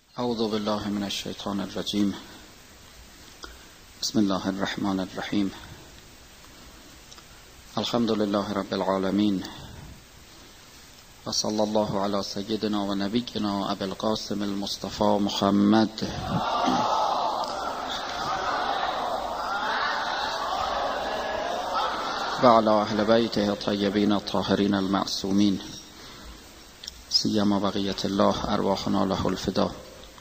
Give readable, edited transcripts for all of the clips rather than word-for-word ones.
اعوذ بالله من الشیطان الرجیم. بسم الله الرحمن الرحیم. الحمد لله رب العالمین و صلی الله علی سیدنا و نبینا ابی القاسم المصطفى محمد و علی اهل بیته الطیبین الطاهرین المعصومین سیما بقیة الله ارواحنا له الفدا.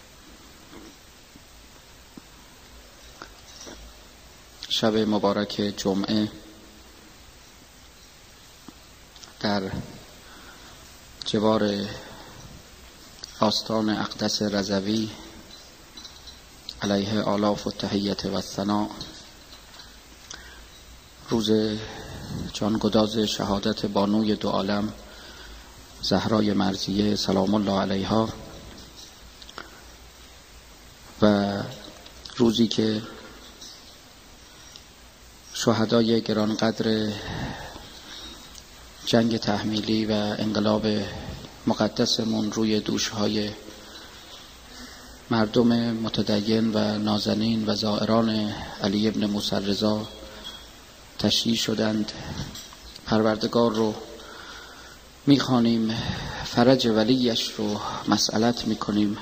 شب مبارک جمعه در جوار آستان اقدس رضوی علیه آلاف و تحیت و ثنا، روز جانگداز شهادت بانوی دو عالم زهرای مرضیه سلام الله علیها و روزی که شهدای گرانقدر جنگ تحمیلی و انقلاب مقدسمون روی دوشهای مردم متدین و نازنین و زائران علی ابن موسی رضا تشییع شدند. پروردگار رو میخوانیم، فرج ولیش رو مسئلت میکنیم،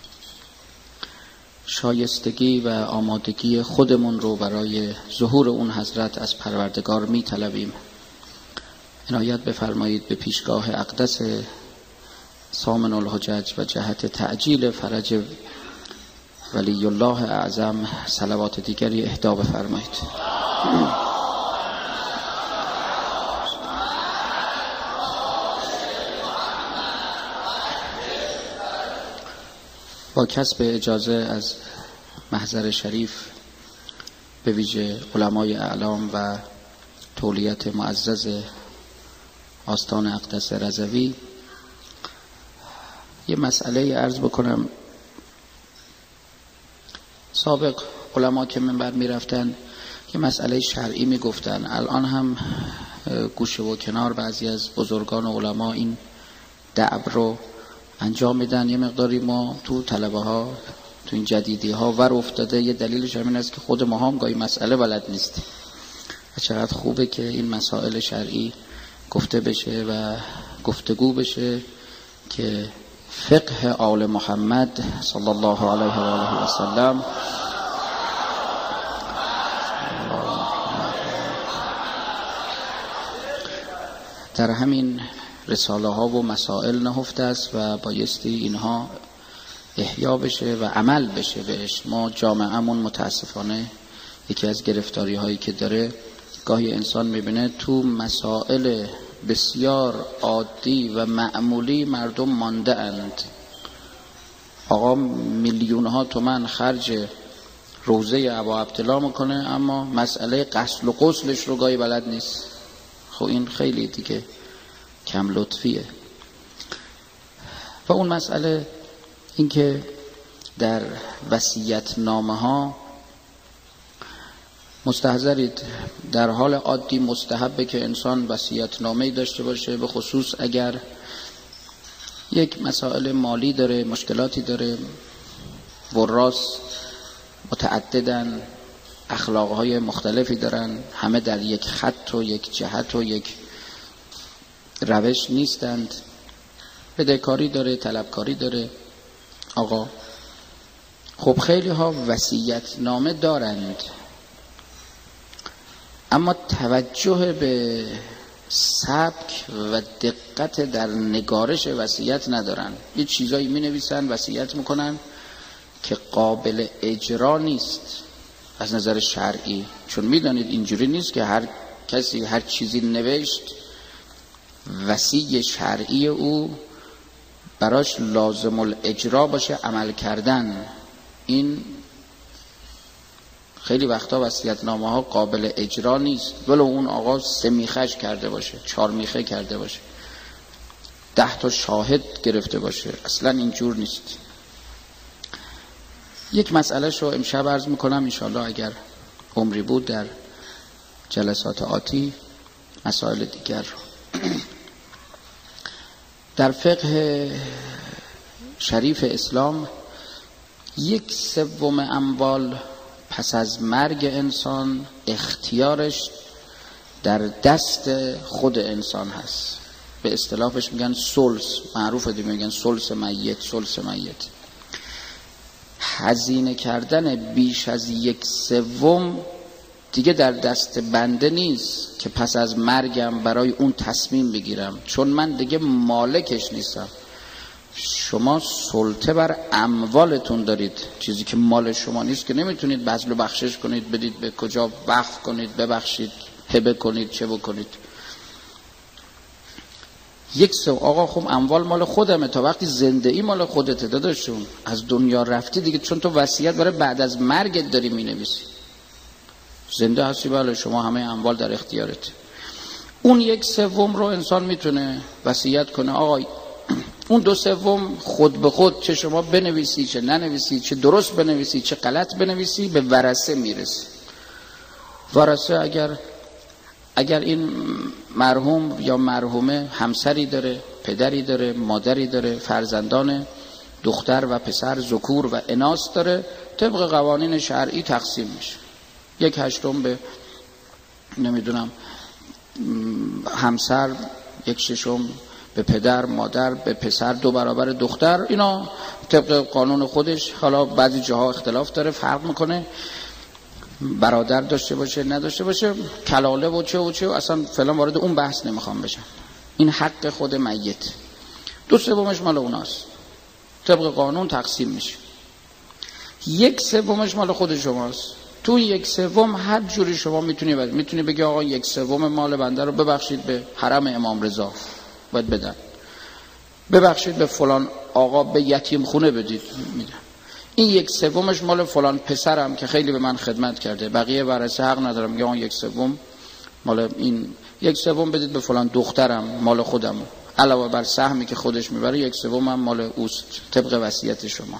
شایستگی و آمادگی خودمون رو برای ظهور اون حضرت از پروردگار میطلبیم. عنایت بفرمایید به پیشگاه اقدس ثامن الحجج و جهت تعجیل فرج ولی الله اعظم صلوات دیگری اهدا بفرمایید. با کسب اجازه از محضر شریف، به ویژه علمای اعلام و تولیت معزز آستان اقدس رضوی، یه مسئله عرض بکنم. سابق علما که منبر می رفتن یه مسئله شرعی می گفتن، الان هم گوشه و کنار بعضی از بزرگان علما این دعو رو انجام میدن. یه مقداری ما تو طلبه ها تو این جدیدی ها ور افتاده. یه دلیلش همین است که خود ما هم گاهی مسئله بلد نیستیم و چقدر خوبه که این مسائل شرعی گفته بشه و گفتگو بشه که فقه آل محمد صلی الله علیه و آله و سلم در همین رساله ها و مسائل نهفته است و بایستی اینها احیا بشه و عمل بشه بهش. ما جامعهمون متاسفانه یکی از گرفتاری هایی که داره، گاهی انسان میبینه تو مسائل بسیار عادی و معمولی مردم مانده اند. آقا میلیون ها تومن خرج روزه ابا عبدالله میکنه اما مسئله غسل و غسلش رو گاهی بلد نیست. خب این خیلی دیگه کم لطفیه. و اون مسئله این که در وصیت نامه ها مستحضرید، در حال عادی مستحبه که انسان وصیت نامه‌ای داشته باشه، به خصوص اگر یک مسائل مالی داره، مشکلاتی داره، وراث متعددن، اخلاقهای مختلفی دارن، همه در یک خط و یک جهت و یک روش نیستند، بدهکاری داره، طلبکاری داره. آقا خب خیلی ها وصیت نامه دارند اما توجه به سبک و دقت در نگارش وصیت ندارن. یه چیزایی می نویسن، وصیت میکنن که قابل اجرا نیست از نظر شرعی، چون میدانید اینجوری نیست که هر کسی هر چیزی نوشت وصی شرعی او براش لازم الاجرا باشه عمل کردن. این خیلی وقتا وصیت‌نامه ها قابل اجرا نیست، ولو اون آقا 3 میخش کرده باشه، 4 میخه کرده باشه، 10 تا شاهد گرفته باشه، اصلا اینجور نیست. یک مسئله شو امشب عرض میکنم، انشاءالله اگر عمری بود در جلسات آتی مسائل دیگر رو. در فقه شریف اسلام 1/3 اموال پس از مرگ انسان اختیارش در دست خود انسان هست. به اصطلاحش میگن ثلث، معروفه دیگه، میگن ثلث میت. هزینه کردن بیش از 1/3 دیگه در دست بنده نیست که پس از مرگم برای اون تصمیم بگیرم، چون من دیگه مالکش نیستم. شما سلطه بر اموالتون دارید، چیزی که مال شما نیست که نمیتونید بذل و بخشش کنید، بدید به کجا، وقف کنید، ببخشید، هبه کنید، چه بکنید. 1/3 آقا خب اموال مال خودمه، تا وقتی زنده ای مال خودته داداشون. از دنیا رفتی دیگه، چون تو وصیت برای بعد از مرگت داری مینویسی. زنده هستی بله، شما همه اموال در اختیارت. اون 1/3 رو انسان میتونه وصیت کنه آقا اون 2/3 خود به خود، چه شما بنویسی چه ننویسی، چه درست بنویسی چه غلط بنویسی، به ورثه میرسه. ورثه اگر این مرحوم یا مرحومه همسری داره، پدری داره، مادری داره، فرزندان دختر و پسر، ذکور و اناث داره، طبق قوانین شرعی تقسیم میشه. 1/8 به نمیدونم همسر، 1/6 به پدر، مادر، به پسر 2 برابر دختر. اینا طبق قانون خودش. حالا بعضی جاها اختلاف داره، فرق میکنه، برادر داشته باشه نداشته باشه، کلاله و چه اصلا فلان وارد اون بحث نمیخوام بشم. این حق خود میت. 2/3 مال اوناست، طبق قانون تقسیم میشه. 1/3 مال خود شماست. تو 1/3 هر جوری شما میتونی بگی آقا 1/3 مال بنده رو ببخشید به حرم امام رضا باید بدن، ببخشید به فلان آقا به یتیم خونه بدید میدن. این 1/3 مال فلان پسرم که خیلی به من خدمت کرده، بقیه ورثه حق ندارم. میگه اون 1/3 مال این، 1/3 بدید به فلان دخترم مال خودم، علاوه بر سهمی که خودش میبره 1/3 هم مال اوست طبق وصیت شما.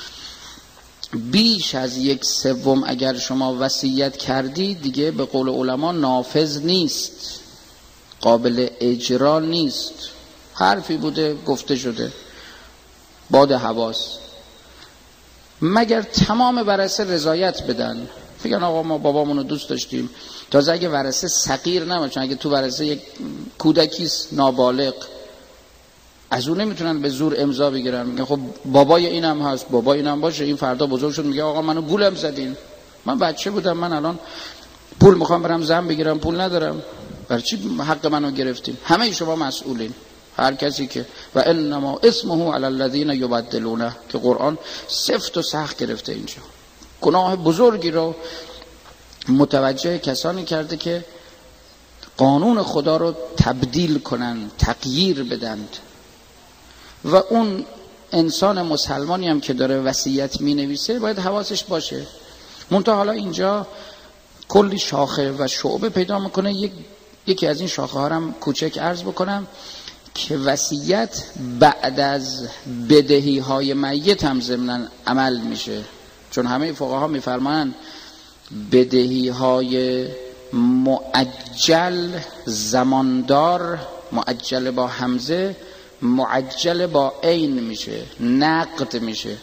بیش از 1/3 اگر شما وصیت کردی دیگه به قول علما نافذ نیست، قابل اجرا نیست. حرفی بوده گفته شده، باد حواس، مگر تمام ورثه رضایت بدن، بگن آقا ما بابامونو دوست داشتیم. تازه اگه ورثه صغیر نباشن، اگه تو ورثه یک کودکیست نابالغ، از اون نمیتونن به زور امضا بگیرن، میگن خب بابای اینم هست، بابای اینم باشه. این فردا بزرگ شد میگه آقا منو گولم زدین، من بچه بودم، من الان پول میخوام برم زن بگیرم پول ندارم، برای چی حق منو گرفتین؟ همه شما مسئولین. هر کسی که و انما اسمه علی الذین یبدلونه که قرآن سفت و سخت گرفته، اینجا گناه بزرگی رو متوجه کسانی کرده که قانون خدا رو تبدیل کنن، تغییر بدند. و اون انسان مسلمانی هم که داره وصیت می نویسه باید حواسش باشه. منتها حالا اینجا کلی شاخه و شعبه پیدا میکنه. یکی از این شاخه ها هم کوچک عرض بکنم که وصیت بعد از بدهی های میت هم ضمناً عمل میشه، چون همه فقها میفرمان بدهی های معجل زماندار، معجل با همزه، معجل با عین میشه، نقد میشه.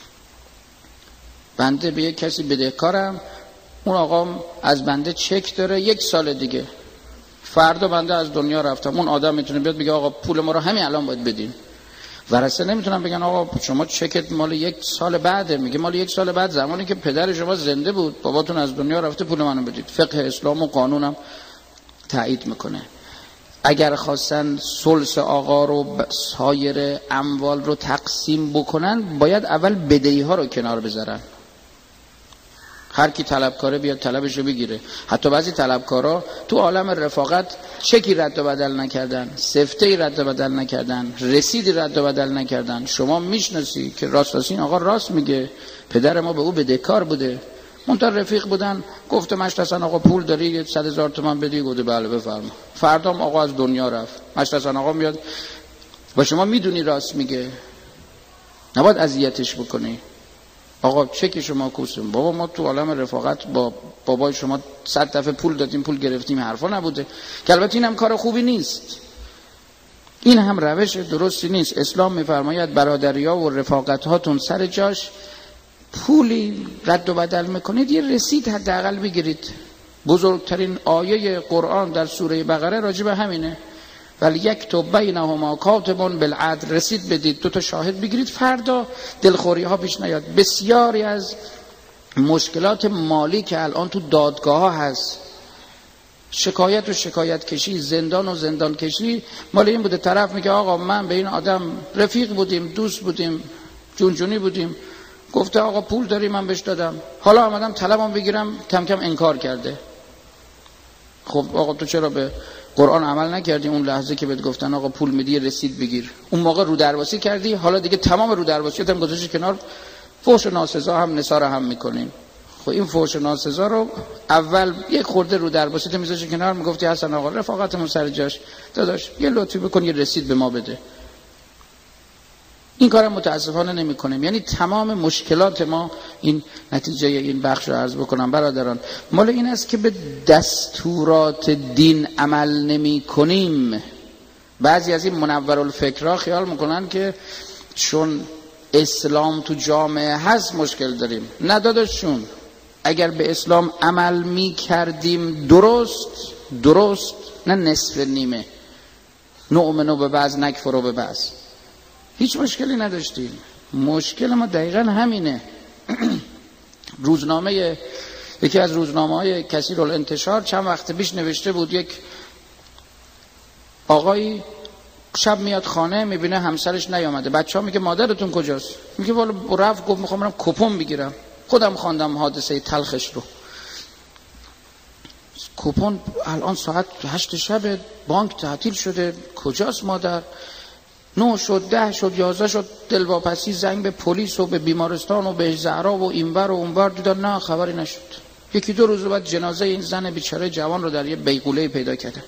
بنده به یک کسی بدهکارم، اون آقا از بنده چک داره 1 سال دیگه، فردا بنده از دنیا رفتم، اون آدم میتونه بیاد بگه آقا پول ما رو همین الان باید بدین. ورثه نمیتونن بگن آقا شما چکت مال 1 سال بعده، میگه مال 1 سال بعد زمانی که پدر شما زنده بود، باباتون از دنیا رفته، پول منو بدید. فقه اسلام و قانونم تایید میکنه. اگر خواستن ثلث آقا رو سایر اموال رو تقسیم بکنن، باید اول بدهی ها رو کنار بذارن. هر کی طلبکاره بیاد طلبش رو بگیره. حتی بعضی طلبکارا تو عالم رفاقت چکی رد و بدل نکردن، سفته رد و بدل نکردن، رسیدی رد و بدل نکردن. شما میشناسی که راست آقا راست میگه، پدر ما به او بدهکار بوده، منتها رفیق بودن، گفته مشتسن آقا پول داری 100,000 تومان بدی، گفته بله بفرما. فردام آقا از دنیا رفت، مشتسن آقا میاد و شما میدونی راست میگه، نباید اذیتش بکنی. آقا چک شما کوسم، بابا ما تو عالم رفاقت با بابای شما 100 دفعه پول دادیم، پول گرفتیم، حرفا نبوده. که البته این هم کار خوبی نیست، این هم روش درستی نیست. اسلام میفرماید برادریا و رفاقت هاتون سر جاش، پولی رد و بدل میکنید یه رسید حداقل بگیرید. بزرگترین آیه قرآن در سوره بقره راجع به همینه. ولی یکتب بینهما کاتب بالعدل، رسید بدید، 2 تا شاهد بگیرید، فردا دلخوری ها پیش نیاد. بسیاری از مشکلات مالی که الان تو دادگاه ها هست، شکایت و شکایت کشی، زندان و زندان کشی، مال این بوده طرف میگه آقا من به این آدم رفیق بودیم، دوست بودیم، جونجونی بودیم، گفته آقا پول داری من بهش دادم، حالا آمدم طلبم بگیرم، کم کم انکار کرده. خب آقا تو چرا به قرآن عمل نکردی اون لحظه که بهت گفتن آقا پول میدی رسید بگیر؟ اون موقع رو درواسی کردی، حالا دیگه تمام رو درواسی هم گذاشتی کنار، فحش و ناسزا هم نثار هم میکنین. خب این فحش و ناسزا رو اول یک خورده رو درواسی تو میذاشتی کنار، میگفتی حسن آقا رفاقتمون سر جاش، داداش یه لطفی بکن یه رسید به ما بده. این کارم متاسفانه نمی کنیم. یعنی تمام مشکلات ما، این نتیجه این بخش رو عرض بکنم برادران، مال این است که به دستورات دین عمل نمی کنیم. بعضی از این منورالفکرها خیال میکنن که چون اسلام تو جامعه هست مشکل داریم. نه داداشون، اگر به اسلام عمل می کردیم درست نه نصف نیمه، نؤمن به بعض نکفر به بعض، هیچ مشکلی نداشتیم. مشکل ما دقیقا همینه. روزنامه، یکی از روزنامه‌های کثیر الانتشار چند وقت پیش نوشته بود یک آقایی شب میاد خانه میبینه همسرش نیامده، بچه‌ها میگه مادرتون کجاست؟ میگه والا رفت گفت میخوام برم کپون بگیرم. خودم خواندم حادثه تلخش رو. کپون الان ساعت 8 شب، بانک تعطیل شده، کجاست مادر؟ 9 شد، 10 شد، 11 شد، دلواپسی، زنگ به پلیس و به بیمارستان و به زهرا و اینور و اونور، دیدن نه خبری نشد. 1-2 روز بعد جنازه این زن بیچاره جوان رو در یه بیغوله پیدا کردن.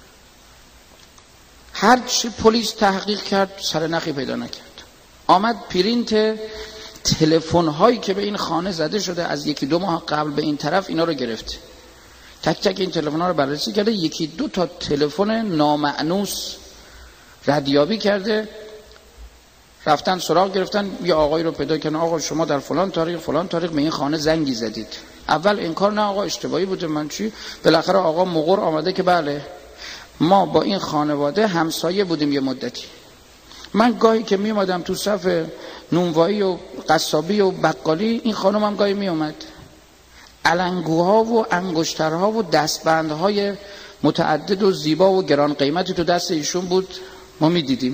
هر چی پلیس تحقیق کرد سرنخی پیدا نکرد. آمد پرینت تلفن هایی که به این خانه زده شده از 1-2 ماه قبل به این طرف، اینا رو گرفت. تک تک این تلفن ها رو بررسی کرده، 1-2 تا تلفن نامأنوس ردیابی کرده. رفتن سراغ گرفتن، یه آقایی رو پیدا کردن، آقا شما در فلان تاریخ به این خانه زنگی زدید. اول انکار، نه آقا اشتباهی بوده، من چی؟ بالاخره آقا مقر آمده که بله ما با این خانواده همسایه بودیم یه مدتی. من گاهی که می اومدم تو صف نونوایی و قصابی و بقالی، این خانم هم گاهی می اومد. علنگوها و انگشترها و دستبندهای متعدد و زیبا و گران قیمتی تو دست ایشون بود، ما می دیدیم.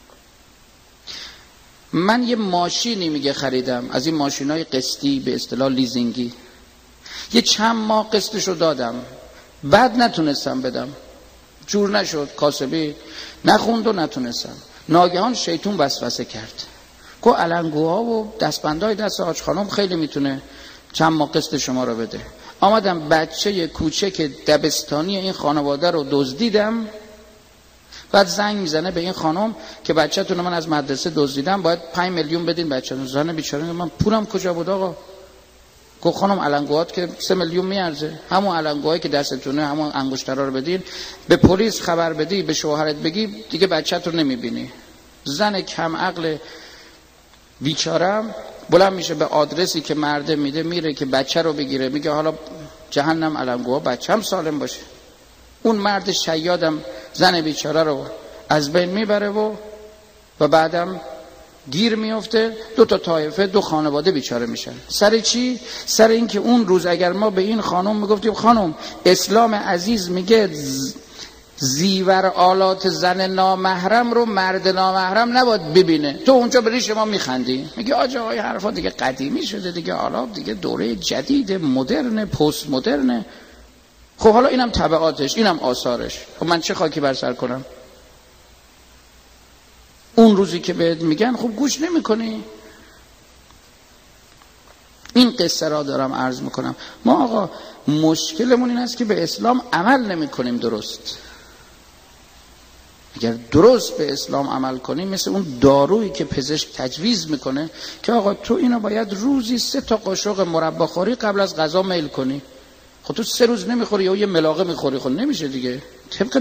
من یه ماشینی میگه خریدم، از این ماشینای قسطی به اصطلاح لیزینگی، یه چند ماه قسطشو دادم، بعد نتونستم بدم، جور نشد، کاسبی نخوند و نتونستم. ناگهان شیطون وسوسه کرد، گفت علنگوها و دستبندهای دست حاج خانم خیلی میتونه چند ماه قسط شما رو بده. آمدم بچه کوچک دبستانی این خانواده رو دزدیدم. بعد زنگ میزنه به این خانم که بچه‌تون من از مدرسه دزدیدم، باید 5 میلیون بدین بچه‌تون. زن بیچاره من پولم کجا بود آقا؟ گفت خانم علنگوهات که 3 میلیون میارزه، همون علنگوهایی که دستتونه، همون انگشترا رو بدین، به پلیس خبر بدی، به شوهرت بگی، دیگه بچه‌ت رو نمیبینی. زن کم عقل بیچارم بلند میشه به آدرسی که مرده میده، میره که بچه رو بگیره، میگه حالا جهنم علنگوها بچه‌م سالم باشه. اون مرد شیادم زن بیچاره رو از بین میبره و بعدم گیر میفته. 2 تا طایفه، 2 خانواده بیچاره میشن. سر چی؟ سر این که اون روز اگر ما به این خانم میگفتیم خانم اسلام عزیز میگه زیور آلات زن نامحرم رو مرد نامحرم نباید ببینه، تو اونجا بری شما میخندی، میگی آجا های حرفا دیگه قدیمی شده دیگه، حالا دیگه دوره جدید مدرن پست مدرنه. خب حالا اینم تبعاتش، اینم آثارش، خب من چه خاکی بر سر کنم؟ اون روزی که بهت میگن خب گوش نمی کنی. این قصه را دارم عرض میکنم. ما آقا مشکلمون این است که به اسلام عمل نمی کنیم درست. اگر درست به اسلام عمل کنیم، مثل اون دارویی که پزشک تجویز میکنه که آقا تو اینو باید روزی 3 تا قاشق مرباخوری قبل از غذا میل کنی. خب تو 3 روز نمیخوری یا یه ملاقه میخوری، خب نمیشه دیگه. طبق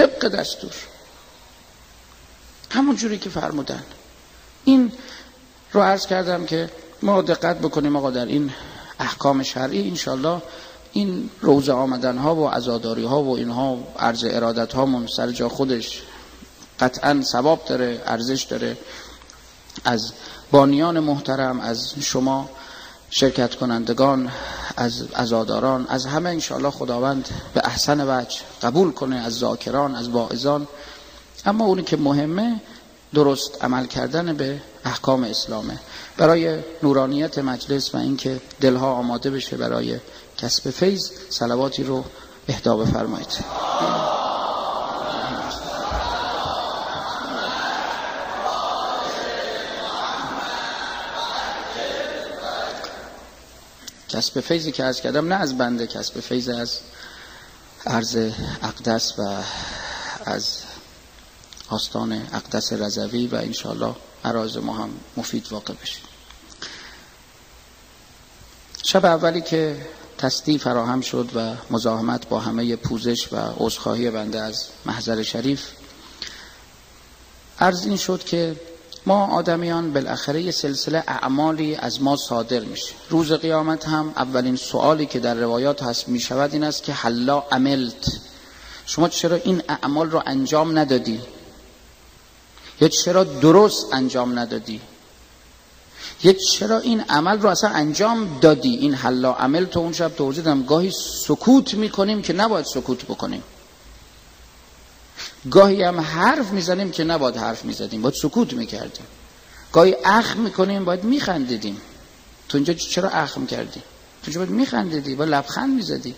دستور همون جوری که فرمودن. این رو عرض کردم که ما دقت بکنیم آقا در این احکام شرعی انشالله این روزه آمدن ها و عزاداری ها و اینها عرض ارادت هامون سر جا خودش قطعا ثواب داره، ارزش داره. از بانیان محترم، از شما شرکت کنندگان، از عزاداران، از همه انشاءالله خداوند به احسن وجه قبول کنه، از ذاکران، از واعظان. اما اونی که مهمه درست عمل کردن به احکام اسلامه برای نورانیت مجلس و اینکه دلها آماده بشه برای کسب فیض. صلواتی رو اهدا بفرمایید. کسب فیضی که عرض کردم نه از بنده، کسب فیض از عرض اقدس و از آستان اقدس رضوی و انشاءالله عراض ما هم مفید واقع بشه. شب اولی که تصدیع فراهم شد و مزاحمت با همه پوزش و عذرخواهی بنده از محضر شریف، عرض این شد که ما آدمیان بالاخره یه سلسله اعمالی از ما صادر میشه. روز قیامت هم اولین سوالی که در روایات هست میشود این است که حلا عملت، شما چرا این اعمال رو انجام ندادی؟ یا چرا درست انجام ندادی؟ یا چرا این عمل رو اصلا انجام دادی؟ این حلا عملت اون شب توضیح دادم. گاهی سکوت میکنیم که نباید سکوت بکنیم، گاهی هم حرف میزنیم که نباید حرف میزدیم، باید سکوت میکردیم. گاهی اخم میکنیم باید میخندیدیم. تو اینجا چرا اخم کردی؟ تو اینجا باید میخندیدی، باید لبخند میزدی.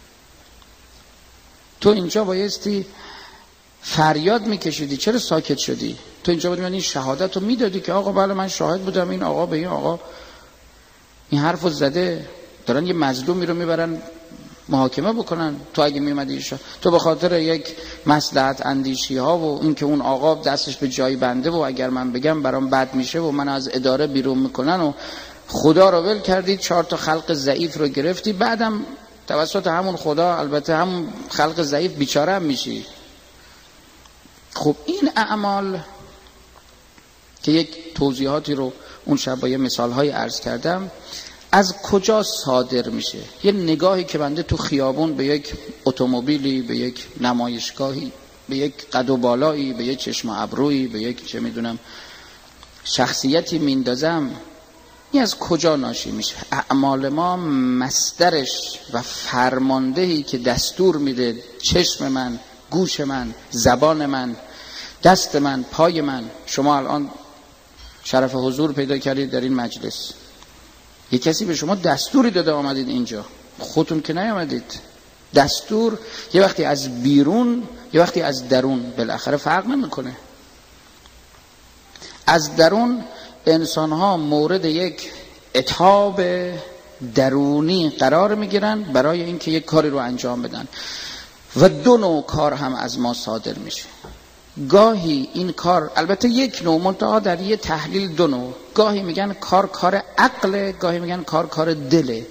تو اینجا بایستی فریاد میکشیدی، چرا ساکت شدی؟ تو اینجا باید این شهادت رو میدادی که آقا بله من شاهد بودم، این آقا به این آقا این حرف رو زده، دارن یه مظلومی رو میبرن محاکمه بکنن. تو اگه میمدی تو به خاطر یک مصلحت اندیشی ها و این که اون آقا دستش به جای بنده و اگر من بگم برام بد میشه و من از اداره بیرون میکنن و خدا رو ول کردی، 4 تا خلق ضعیف رو گرفتی، بعدم توسط همون خدا البته همون خلق ضعیف بیچاره هم میشی. خب این اعمال که یک توضیحاتی رو اون شب با یه مثالهای عرض کردم از کجا صادر میشه؟ یه نگاهی که بنده تو خیابون به یک اتومبیلی، به یک نمایشگاهی، به یک قد و بالایی، به یک چشم ابرویی، به یک چه میدونم شخصیتی میندازم، این از کجا ناشی میشه؟ اعمال ما مصدرش و فرماندهی که دستور میده چشم من، گوش من، زبان من، دست من، پای من. شما الان شرف حضور پیدا کردید در این مجلس، یک کسی به شما دستوری داده آمدید اینجا، خودتون که نیامدید. دستور یه وقتی از بیرون یه وقتی از درون، بالاخره فرق نمیکنه. از درون انسان ها مورد یک اتهاب درونی قرار میگیرن برای اینکه یک کاری رو انجام بدن و 2 نوع کار هم از ما صادر میشه. گاهی این کار البته یک نوع، منتها در یه تحلیل 2 نوع. گاهی میگن کار عقله، گاهی میگن کار دله.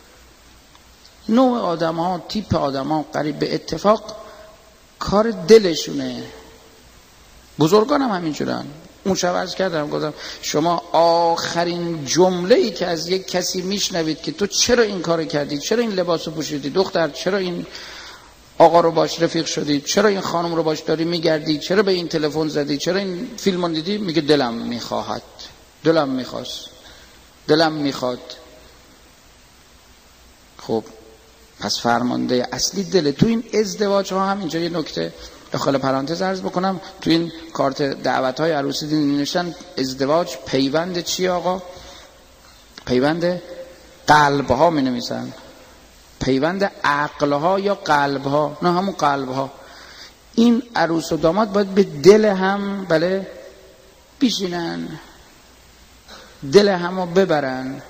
نوع آدم ها، تیپ آدم ها قریب به اتفاق کار دلشونه. بزرگان هم همینجورن. اون شب عرض کردم، گفتم شما آخرین جمله‌ای که از یک کسی میشنوید که تو چرا این کارو کردی، چرا این لباسو پوشیدی، دختر چرا این آقا رو باش رفیق شدی، چرا این خانم رو باش داری میگردی، چرا به این تلفن زدی، چرا این فیلمو دیدی، میگه دلم میخواهد، دلم میخواست، دلم میخواد. خب پس فرمانده اصلی دل. تو این ازدواج ها هم اینجا یه نکته داخل پرانتز عرض بکنم، تو این کارت دعوت های عروسی نوشتن ازدواج پیوند چی آقا؟ پیوند قلب ها می نویسن، پیوند عقل ها یا قلب ها، نه همون قلب ها. این عروس و داماد باید به دل هم بله بیشینن، دل همو ببرن.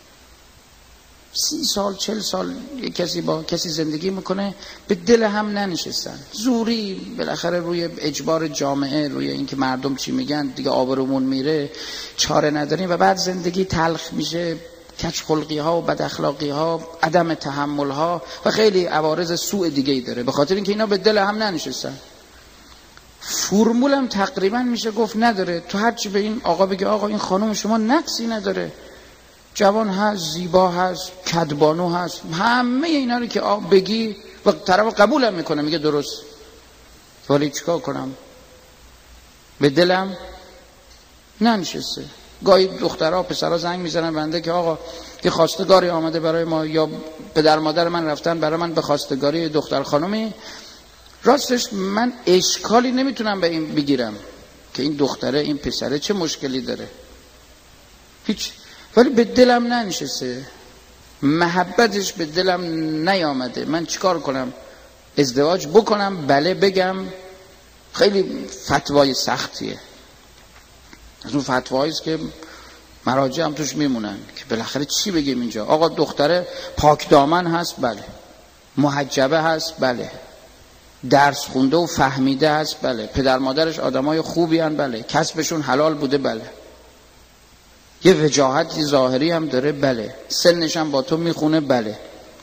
30 سال 40 سال یک کسی با کسی زندگی میکنه به دل هم ننشستن، زوری بالاخره روی اجبار جامعه، روی اینکه مردم چی میگن دیگه آبرومون میره، چاره نداریم و بعد زندگی تلخ میشه، کج خلقی ها و بد اخلاقی ها، عدم تحمل ها و خیلی عوارض سوء دیگه ای داره، به خاطر اینکه اینا به دل هم ننشستن. فرمولم تقریبا میشه گفت نداره. تو هرچی به این آقا بگی آقا این خانم شما نقصی نداره، جوان هست، زیبا هست، کدبانو هست، همه اینا رو که آقا بگی و طرف قبولم میکنه، میگه درست، ولی چیکار کنم؟ به دلم ننشسته. گاهی دخترها پسرها زنگ میزنن بنده که آقا یه خواستگاری آمده برای ما، یا پدر مادر من رفتن برای من به خواستگاری دختر خانومی. راستش من اشکالی نمیتونم به این بگیرم که این دختره این پسره چه مشکلی داره، هیچ، ولی به دلم ننشسته، محبتش به دلم نیامده. من چیکار کنم؟ ازدواج بکنم؟ بله بگم؟ خیلی فتوای سختیه، از اون فتوایی است که مراجع هم توش میمونن که بالاخره چی بگیم اینجا. آقا دختره پاک دامن هست، بله، محجبه هست، بله، درس خونده و فهمیده هست، بله، پدر مادرش آدمای خوبی هن، بله، کسبشون حلال بوده، بله، یه وجاهتی ظاهری هم داره، بله، سنش هم با تو میخونه، بله،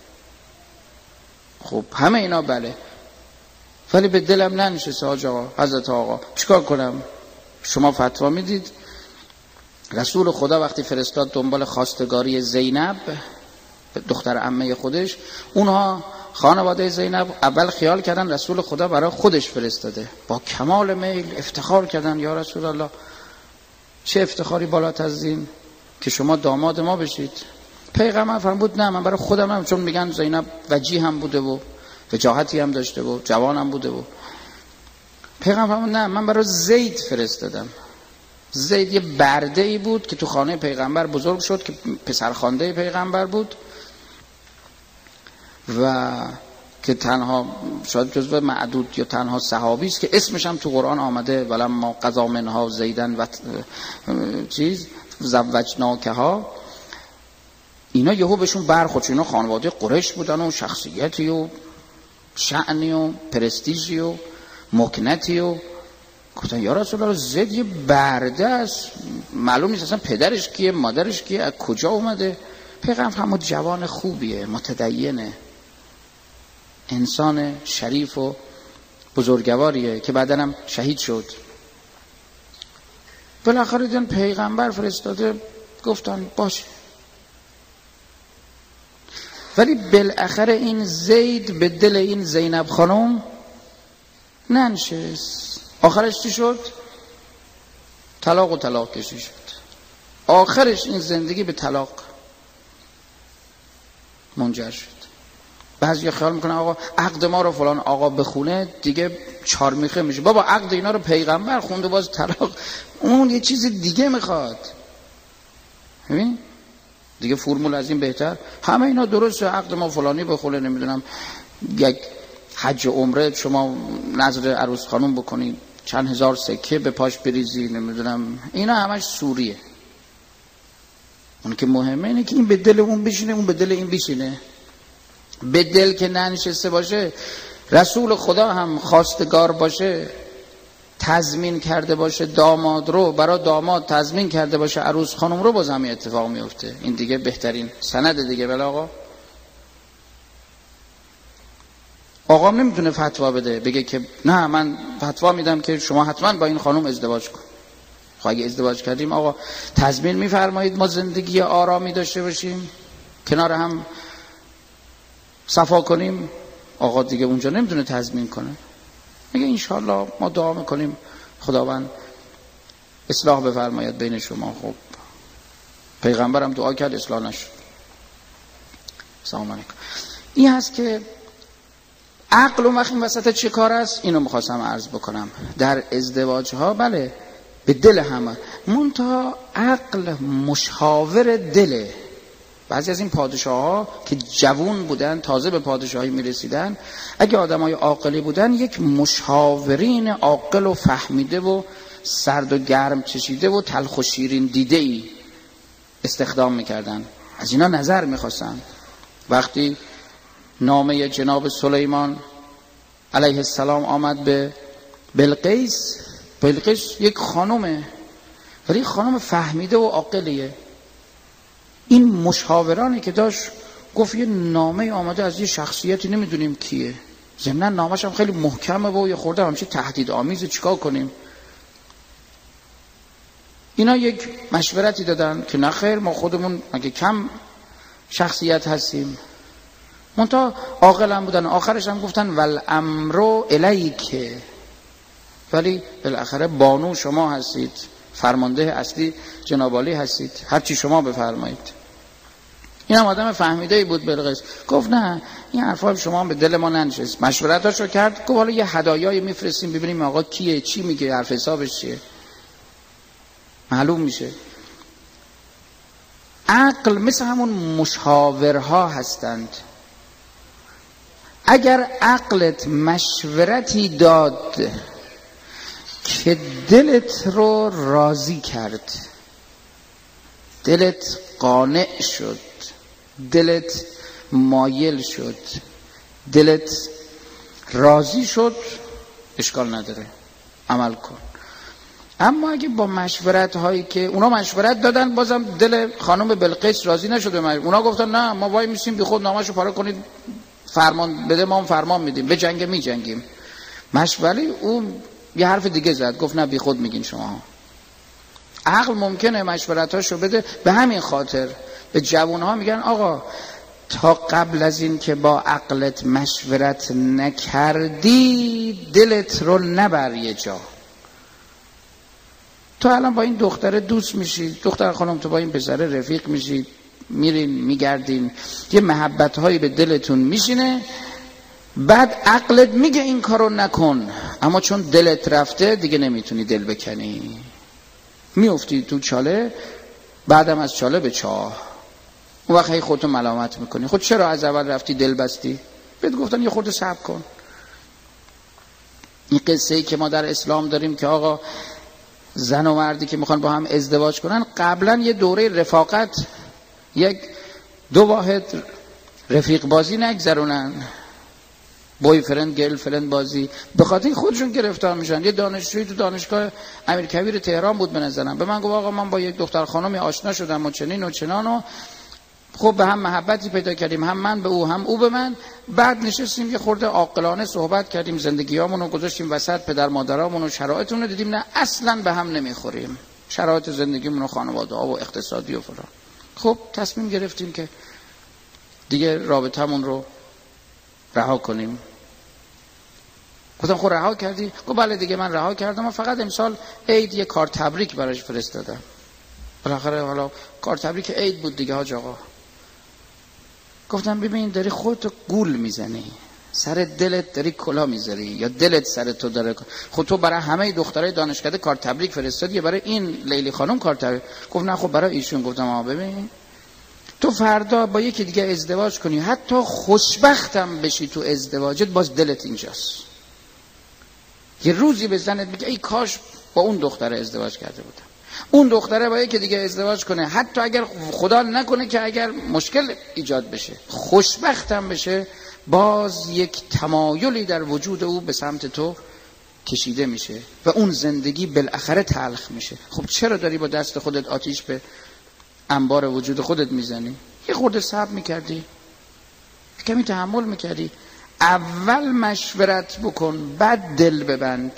خب همه اینا بله، ولی به دلم ننشسته. حاج آقا، حضرت آقا، چیکار کنم؟ شما فتوا میدید. رسول خدا وقتی فرستاد دنبال خواستگاری زینب، دختر عمه خودش، اونها خانواده زینب اول خیال کردن رسول خدا برای خودش فرستاده، با کمال میل افتخار کردن، یا رسول الله چه افتخاری بالاتر از این که شما داماد ما بشید. پیغمبر فرمود نه، من برای خودم هم، چون میگن زینب وجیه هم بوده و وجاهتی هم داشته و جوان هم بوده و. پیغمبر فرمود نه، من برای زید فرستادم. زید یه برده ای بود که تو خانه پیغمبر بزرگ شد، که پسرخوانده پیغمبر بود و که تنها شاید جزو معدود یا تنها صحابی است که اسمش هم تو قرآن آمده، ولما قضا منها زیدن و زوجناکها. اینا یهو بهشون برخورد، اینا خانواده قریش بودن و شخصیتی و شأنی و پرستیژی و مکنتی و گفتن یا رسول الله زید یه برده است، معلوم نیست اصلا پدرش کیه مادرش کیه از کجا اومده. پیغمبر فرمود جوان خوبیه، متدینه، انسان شریف و بزرگواریه که بعداً هم شهید شد. بالاخره دیدن پیغمبر فرستاده، گفتن باشه. ولی بالاخره این زید به دل این زینب خانم ننشست. آخرش چی شد؟ طلاق و طلاق کشی شد. آخرش این زندگی به طلاق منجر شد. بعضی خیال میکنن آقا عقد ما رو فلان آقا بخونه دیگه چارمیخه میشه. بابا عقد اینا رو پیغمبر خونده، باز طلاق اون یه چیز دیگه میخواد. ببین دیگه فرمول از این بهتر. همه اینا درسته، عقد ما فلانی بخونه، نمیدونم یک حج و عمره شما نظر عروس خانم بکنید، چند هزار سکه به پاش بریزی، نمیدونم، اینا همش سوریه. اون که مهمه اینه که این به دل اون بشینه، اون به دل این بشینه. به دل که ننشسته باشه، رسول خدا هم خواستگار باشه، تضمین کرده باشه داماد رو، برای داماد تضمین کرده باشه عروس خانم رو، باز همین اتفاق میفته. این دیگه بهترین سند دیگه. بله آقا نمیتونه فتوا بده، بگه که نه من فتوا میدم که شما حتما با این خانم ازدواج کن. خب اگه ازدواج کردیم آقا تضمین میفرمایید ما زندگی آرامی داشته باشیم، کنار هم صفا کنیم؟ آقا دیگه اونجا نمیتونه تضمین کنه، میگه انشالله ما دعا میکنیم خداوند اصلاح بفرماید بین شما. خب پیغمبرم دعا کرد اصلاح نشد. سلام علیکم. این هست که عقل و وقت این وسط چه کار است؟ اینو میخواستم عرض بکنم. در ازدواج ها بله به دل همه، منتها عقل مشاور دله. بعضی از این پادشاه ها که جوون بودن، تازه به پادشاهی میرسیدن، اگه آدم های عاقلی بودن، یک مشاورین عاقل و فهمیده و سرد و گرم چشیده و تلخ و شیرین دیده ای استخدام میکردن، از اینا نظر میخواستن. وقتی نامه جناب سلیمان علیه السلام آمد به بلقیس، بلقیس یک خانومه ولی خانم فهمیده و عاقلیه. این مشاورانی که داشت گفت یه نامه آمده از یه شخصیتی نمیدونیم کیه، ضمن نامش هم خیلی محکمه و یه خورده همچه تهدید آمیزه، چیکار کنیم؟ اینا یک مشورتی دادن که نه خیر، ما خودمون مگه کم شخصیت هستیم؟ منتها عاقل هم بودن. آخرش هم گفتن والامر الیک، ولی بالاخره بانو شما هستید، فرمانده اصلی جناب عالی هستید، هر چی شما بفرمایید. این هم آدم فهمیده‌ای بود بلقیس. گفت نه این حرفا شما به دل ما ننشست. مشورتاشو کرد، گفت حالا یه هدایایی میفرستیم ببینیم آقا کیه، چی میگه، حرف حسابش چیه، معلوم میشه. عقل مثل همون مشاورها هستند. اگر عقلت مشورتی داد که دلت رو راضی کرد، دلت قانع شد، دلت مایل شد، دلت راضی شد، اشکال نداره، عمل کن. اما اگه با مشورت هایی که اونا مشورت دادن بازم دل خانم بلقیس راضی نشده، اونا گفتن نه ما وای میسیم بی خود نامشو پاره کنید، فرمان بده ما هم فرمان میدیم، به جنگ می جنگیم. ولی اون یه حرف دیگه زد، گفت نه بی خود میگین شما. عقل ممکنه مشورتاشو بده. به همین خاطر به جوانها میگن آقا تا قبل از این که با عقلت مشورت نکردی دلت رو نبر یه جا. تو الان با این دختر دوست میشید، دختر خانم تو با این پسر رفیق میشید، میرین میگردین، یه محبت هایی به دلتون میشینه، بعد عقلت میگه این کارو نکن، اما چون دلت رفته دیگه نمیتونی دل بکنی، میافتی تو چاله، بعدم از چاله به چاه. اون وقت هی خودتو ملامت میکنی، خود چرا از اول رفتی دل بستی؟ بهت گفتن یه خورده صبر کن. این قصه ای که ما در اسلام داریم که آقا زن و مردی که میخوان با هم ازدواج کنن قبلا یه دوره رفاقت، یک دو واحد رفیق بازی نگذرونن، بوی فرند گرل فرند بازی، به خاطر خودشون گرفتار میشن. یه دانشجویی تو دانشگاه امیرکبیر تهران بود به نظرم، به من گفت آقا من با یک دختر خانمی آشنا شدم و چنین و چنان و خب به هم محبتی پیدا کردیم، هم من به او هم او به من. بعد نشستیم یه خورده عاقلانه صحبت کردیم، زندگیامون رو گذاشتیم وسط، پدر مادرامون و شرایطمون رو دیدیم نه اصلا به هم نمیخوریم، شرایط زندگیمون و خانواده‌ها و اقتصادی و فلان. خب تصمیم گرفتیم که دیگه رابطمون رو رها کنیم. گفتم خب رها کردی؟ گفت بله دیگه من رها کردم و فقط امسال عید یه کارت تبریک براش فرستادم. بالاخره حالا کارت تبریک عید بود دیگه حاج آقا. گفتم ببین داری خودتو گول میزنی، سر دلت داری کلا میذاری یا دلت سر تو داره. خود تو برای همه دخترای دانشکده کارت تبریک فرستادی یا برای این لیلی خانم کارت تبریک؟ گفت نه خب برای ایشون. گفتم ببین تو فردا با یکی دیگه ازدواج کنی، حتی خوشبختم بشی تو ازدواجت، باز دلت اینجاست. یه روزی به زنت میگه ای کاش با اون دختر ازدواج کرده بودم. اون دختره با یکی دیگه ازدواج کنه، حتی اگر خدا نکنه که اگر مشکل ایجاد بشه خوشبختم بشه، باز یک تمایلی در وجود او به سمت تو کشیده میشه و اون زندگی بالاخره تلخ میشه. خب چرا داری با دست خودت آتیش به انبار وجود خودت میزنی؟ یه خورده صبر میکردی، کمی تحمل میکردی، اول مشورت بکن بعد دل ببند.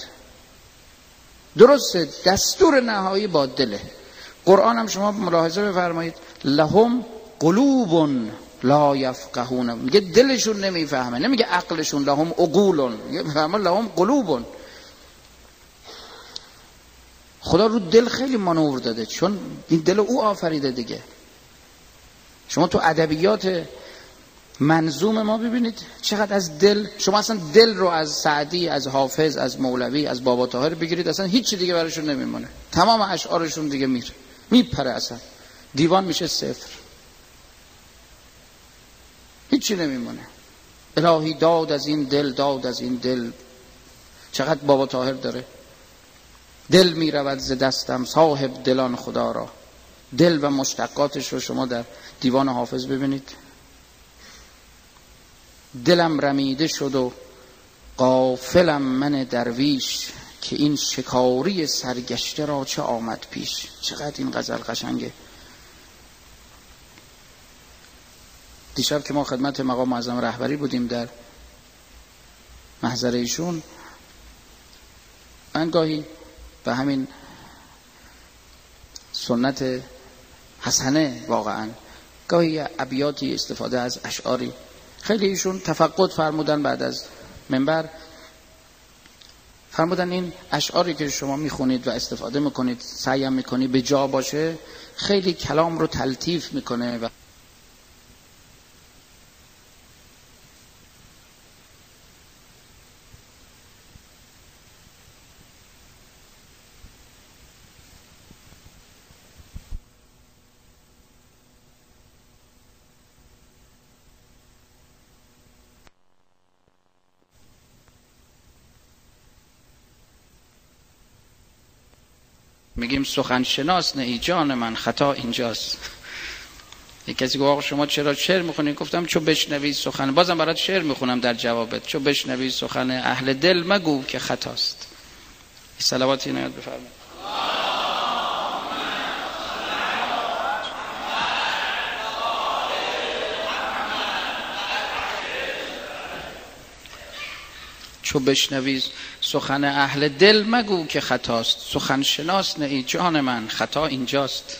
درسته دستور نهایی با دله. قرآن هم شما ملاحظه بفرمایید لهم قلوب لا یفقهون، میگه دلشون نمیفهمه، نمیگه عقلشون، لهم عقول، میگه لهم قلوب. خدا رو دل خیلی مانور داده، چون این دل او آفریده دیگه. شما تو ادبیات منظوم ما ببینید چقدر از دل، شما اصلا دل رو از سعدی، از حافظ، از مولوی، از بابا طاهر بگیرید اصلا هیچی دیگه براشون نمیمونه، تمام اشعارشون دیگه میپره، اصلا دیوان میشه صفر، هیچی نمیمونه. الهی داد از این دل، داد از این دل. چقدر بابا طاهر داره، دل میرود ز دستم صاحب دلان خدا را. دل و مشتقاتش رو شما در دیوان حافظ ببینید. دلم رمیده شد و غافلم من درویش، که این شکاری سرگشته را چه آمد پیش. چقدر این غزل قشنگه. دیشب که ما خدمت مقام معظم رهبری بودیم در محضر ایشون، من گاهی به همین سنت حسنه واقعا گاهی ابیاتی استفاده از اشعاری، خیلی ایشون تفقد فرمودن بعد از منبر، فرمودن این اشعاری که شما میخونید و استفاده میکنید سعیم میکنید به جا باشه، خیلی کلام رو تلطیف میکنه و میگیم سخن شناس نه ای جان من، خطا اینجاست. یک کسی گفت آقا شما چرا شعر میخونید؟ گفتم چو بشنوی سخن، بازم برات شعر میخونم در جوابت، چو بشنوی سخن اهل دل مگو که خطاست. صلواتی اینو یاد بفرمایید. چو بشنوی سخن اهل دل مگو که خطاست، سخن شناس نه ای جان من، خطا اینجاست.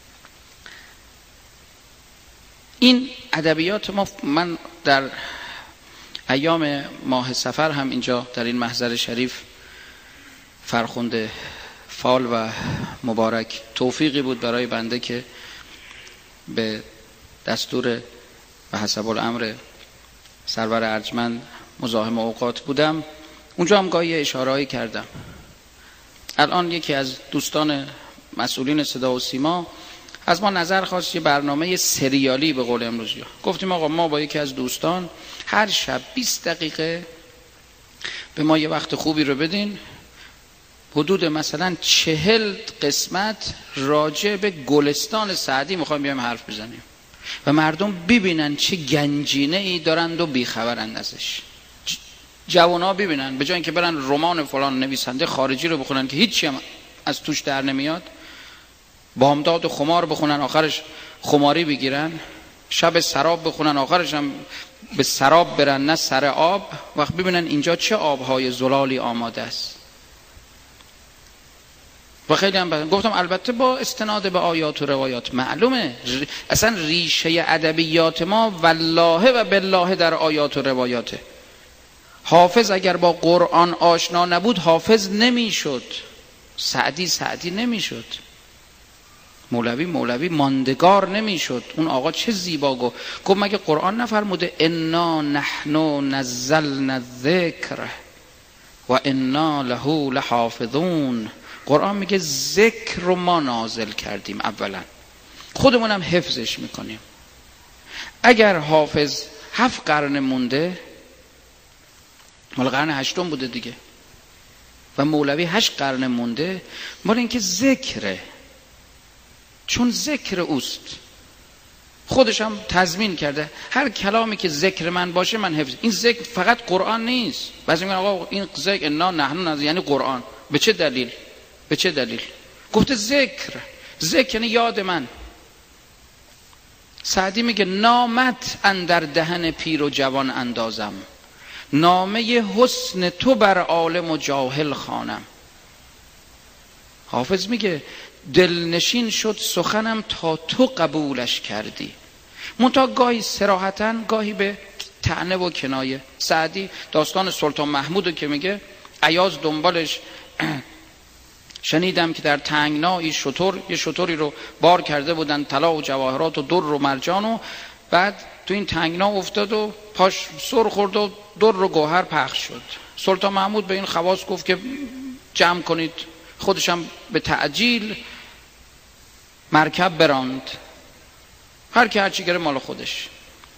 این ادبیات ما، من در ایام ماه صفر هم اینجا در این محضر شریف فرخنده فال و مبارک توفیقی بود برای بنده که به دستور و حسب الامر سرور ارجمند مزاحم اوقات بودم. اونجا هم گاهی اشاره‌ای کردم. الان یکی از دوستان مسئولین صدا و سیما از ما نظر خواست یه برنامه سریالی به قول امروزی. گفتیم آقا ما با یکی از دوستان هر شب 20 دقیقه به ما یه وقت خوبی رو بدین، حدود مثلا 40 قسمت راجع به گلستان سعدی میخوایم بیایم حرف بزنیم و مردم ببینن چه گنجینه ای دارند و بیخبرند ازش. جوانا ببینن به جای اینکه برن رمان فلان نویسنده خارجی رو بخونن که هیچی هم از توش در نمیاد، بامداد و خمار بخونن آخرش خماری بگیرن، شب سراب بخونن آخرش هم به سراب برن نه سر آب، وقت ببینن اینجا چه آبهای زلالی آماده است. و خیلی هم گفتم البته با استناد به آیات و روایات، معلومه اصلا ریشه ادبیات ما والله و بالله در آیات و روایاته. حافظ اگر با قرآن آشنا نبود حافظ نمیشد، سعدی نمیشد، مولوی ماندگار نمیشد. اون آقا چه زیبا گفت مگه قرآن نفرموده انا نحن نزلنا الذکر و انا له لحافظون؟ قرآن میگه ذکر رو ما نازل کردیم، اولا خودمونم حفظش میکنیم. اگر حافظ 7 قرن مونده، مال قرن 8 بوده دیگه، و مولوی 8 قرن مونده، مال اینکه ذکره، چون ذکر اوست. خودش هم تضمین کرده هر کلامی که ذکر من باشه من حفظ. این ذکر فقط قرآن نیست. بعضی میگن آقا این ذکر انا نحن یعنی قرآن. به چه دلیل؟ گفته ذکر یعنی یاد من. سعدی میگه نامت اندر دهن پیر و جوان اندازم، نامه حسن تو بر عالم و جاهل خوانم. حافظ میگه دلنشین شد سخنم تا تو قبولش کردی. منتها گاهی صراحتاً گاهی به طعنه و کنایه. سعدی داستان سلطان محمودو که میگه ایاز دنبالش شنیدم که در تنگنایی یه شتری رو بار کرده بودن طلا و جواهرات و در و مرجان، و بعد تو این تنگنا افتاد و پاش سر خورد و در و گوهر پخش شد. سلطان محمود به این خواص گفت که جمع کنید، خودشم به تعجیل مرکب براند، هر کی هرچی گره مال خودش.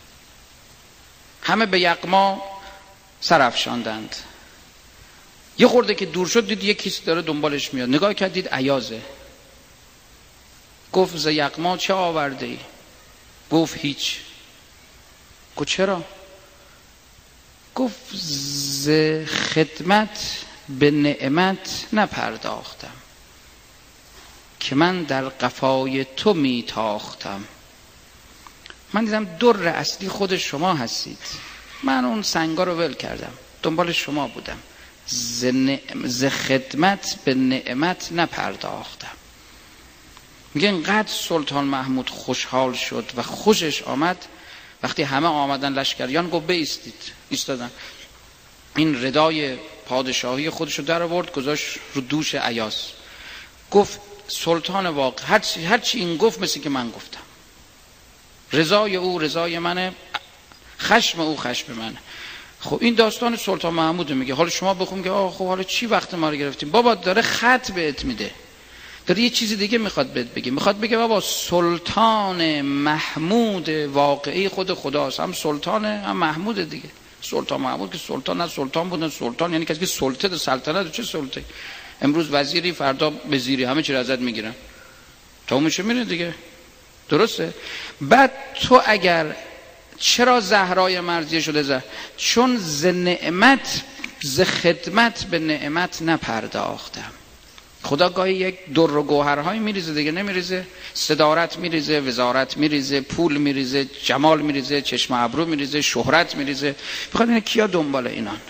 همه به یغما سر افشاندند. یه خورده که دور شد دید یک کسی داره دنبالش میاد، نگاه کرد دید ایازه. گفت ز یغما چه آورده ای؟ گفت هیچ. گفت چرا؟ گفت ز خدمت به نعمت نپرداختم که من در قفای تو میتاختم. من دیدم در اصلی خود شما هستید، من اون سنگا رو ول کردم. دنبال شما بودم، ز خدمت به نعمت نپرداختم. میگه اینقدر سلطان محمود خوشحال شد و خوشش آمد وقتی همه آمدن لشکریان، گفت بایستید. ایستادن. این ردای پادشاهی خودشو در آورد گذاشت رو دوش ایاز، گفت سلطان واقع هرچی این گفت مثل که من گفتم، رضای او رضای منه، خشم او خشم منه. خب این داستان سلطان محمود میگه. حالا شما بخون که خب حالا چی وقت ما رو گرفتیم؟ بابا داره خط بهت میده، داره یه چیزی دیگه میخواد بهت بگه. میخواد بگه بابا سلطان محمود واقعی خود خداست، هم سلطانه هم محمود دیگه. سلطان محمود که سلطان نه سلطان بود نه سلطان، یعنی کسی که سلطه سلطنت. چه سلطه؟ امروز وزیری فردا وزیری، همه چی رو ازت میگیرن، تا میشه میره دیگه. درسته؟ بعد تو اگر چرا زهرای مرضیه شده چون ز نعمت ز خدمت به نعمت نپرداختم. خدا گاهی یک در و گوهرهای میریزه دیگه، نمیریزه؟ صدارت میریزه، وزارت میریزه، پول میریزه، جمال میریزه، چشم ابرو میریزه، شهرت میریزه. بخواد اینه کیا دنبال اینان؟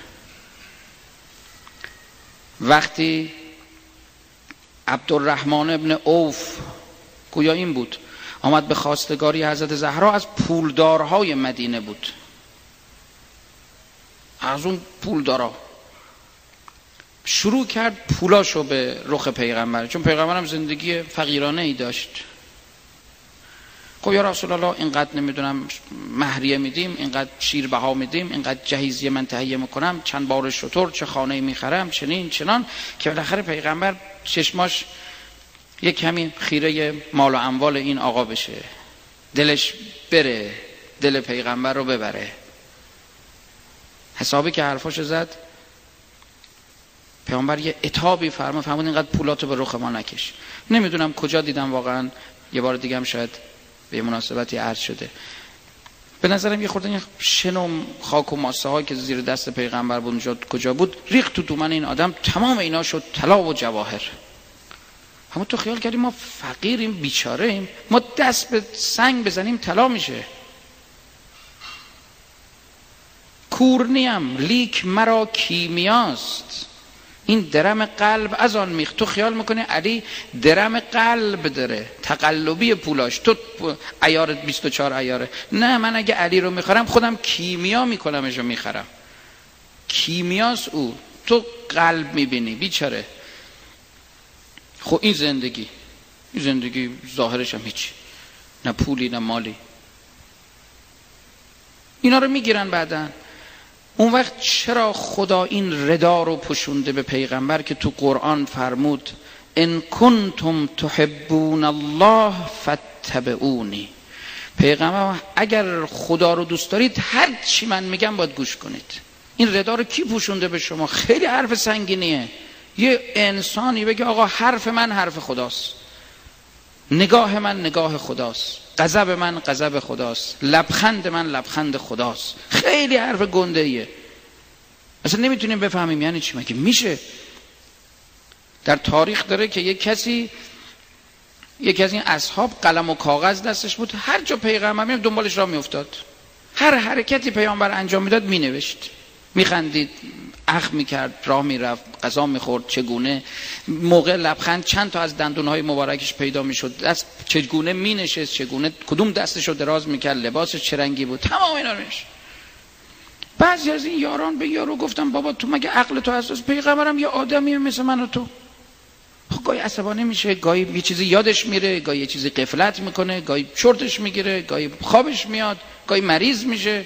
وقتی عبدالرحمن ابن عوف، گویا این بود، آمد به خواستگاری حضرت زهرا، از پولدارهای مدینه بود، از اون پولدارا شروع کرد پولاشو به رخ پیغمبر، چون پیغمبرم زندگی فقیرانه ای داشت. خب یا رسول الله اینقدر نمیدونم مهریه میدیم، اینقدر شیر بها میدیم، اینقدر جهیزیه من تهیه میکنم، چند بار شتر، چه خانه میخرم، چنین چنان، که بالاخره پیغمبر چشماش یک کمی خیره مال و اموال این آقا بشه، دلش بره، دل پیغمبر رو ببره. حسابی که حرفاشو زد، پیامبر یه عتابی فرمود اینقدر پولاتو به رخ ما نکش. نمیدونم کجا دیدم واقعا، یه بار دیگه هم شاید به مناسبتی عرض شده. به نظرم یه خورده شن و خاک و ماسه ها که زیر دست پیغمبر بود اونجا کجا بود، ریخت تو دومن این آدم، تمام اینا شد طلا و جواهر. همون تو خیال کردیم ما فقیریم، بیچاره ایم، ما دست به سنگ بزنیم طلا میشه. کور نیم لیک مرا کیمیاست، این درم قلب از آن میخ. تو خیال میکنی علی درم قلب داره، تقلبی پولاش، تو عیارت 24 عیاره. نه، من اگه علی رو میخرم خودم کیمیا میکنمش و میخرم، کیمیاست او، تو قلب میبینی بیچاره. خب این زندگی ظاهرش هم هیچی، نه پولی نه مالی. اینا رو میگیرن بعدن. اون وقت چرا خدا این ردا رو پوشونده به پیغمبر که تو قرآن فرمود ان کنتم تحبون الله فاتبعونی. پیغمبر اگر خدا رو دوست دارید هر چی من میگم باید گوش کنید. این ردا رو کی پوشونده به شما؟ خیلی حرف سنگینیه. یه انسانی بگه آقا حرف من حرف خداست، نگاه من نگاه خداست، غضب من غضب خداست، لبخند من لبخند خداست. خیلی حرف گنده ایه، اصلا نمیتونیم بفهمیم یعنی چی. مگه میشه؟ در تاریخ داره که یک کسی از این اصحاب قلم و کاغذ دستش بود، هر جا پیغمبر میرفت دنبالش راه میافتاد، هر حرکتی پیامبر انجام میداد مینوشت، میخندید، اخم میکرد، راه میرفت، غذا میخورد، چگونه موقع لبخند چند تا از دندونهای مبارکش پیدا میشد، دست چگونه مینشست، چگونه کدوم دستشو دراز میکرد، لباسش چه رنگی بود، تمام اینا رو میشه. بعضی از این یاران به یارو گفتم بابا تو مگه عقل تو هست؟ پیغمبرم یه آدمیه مثل من و تو. خب گاهی عصبانی میشه، گاهی یه چیزی یادش میره، گاهی یه چیزی غفلت میکنه، گاهی چرتش میگیره، گاهی خوابش میاد، گاهی مریض میشه.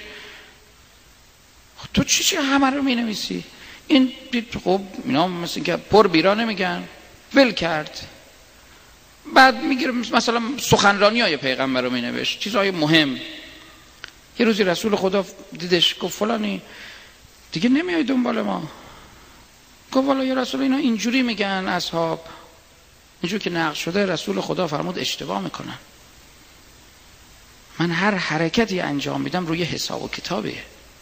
تو چی همه رو مینویسی؟ این خب اینا مثل که پر بیرا نمیگن، ول کرد. بعد میگیره مثلا سخنرانی های پیغمبر رو مینوشت، چیزهای مهم. یه روزی رسول خدا دیدش، گفت فلانی دیگه نمیای دنبال ما. گفت والا یا رسول اینا اینجوری میگن اصحاب، اینجور که نقل شده. رسول خدا فرمود اشتباه میکنن، من هر حرکتی انجام میدم روی حساب و کتابیه.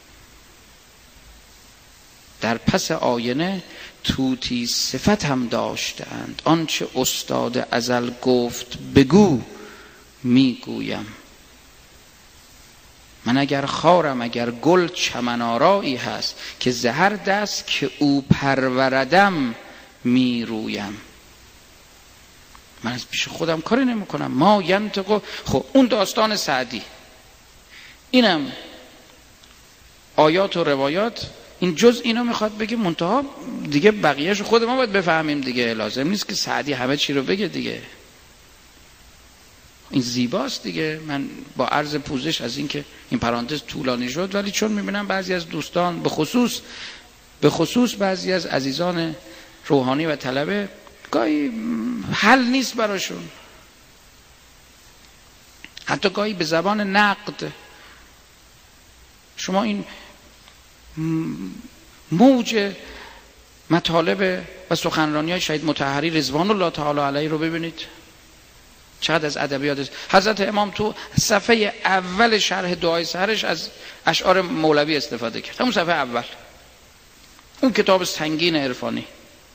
در پس آینه طوطی صفت هم داشتند، آنچه استاد ازل گفت بگو میگویم. من اگر خارم اگر گل چمن آرایی هست که زهر دست که او پروردم می رویم. من از پیش خودم کاری نمی کنم. ما ینطق. خب اون داستان سعدی، اینم آیات و روایات، این جز اینا میخواد بگه، منتها دیگه بقیه‌شو خود ما باید بفهمیم دیگه. لازم نیست که سعدی همه چی رو بگه دیگه. این زیباست دیگه. من با عرض پوزش از این که این پرانتز طولانی شد، ولی چون میبینم بعضی از دوستان به خصوص بعضی از عزیزان روحانی و طلبه گاهی حل نیست براشون، حتی گاهی به زبان نقد. شما این موج مطالب و سخنرانی های شهید مطهری رضوان الله تعالی علیه رو ببینید، چقدر از ادبیات حضرت امام تو صفحه اول شرح دعای سحرش از اشعار مولوی استفاده کرد. همون صفحه اول، اون کتاب سنگین عرفانی.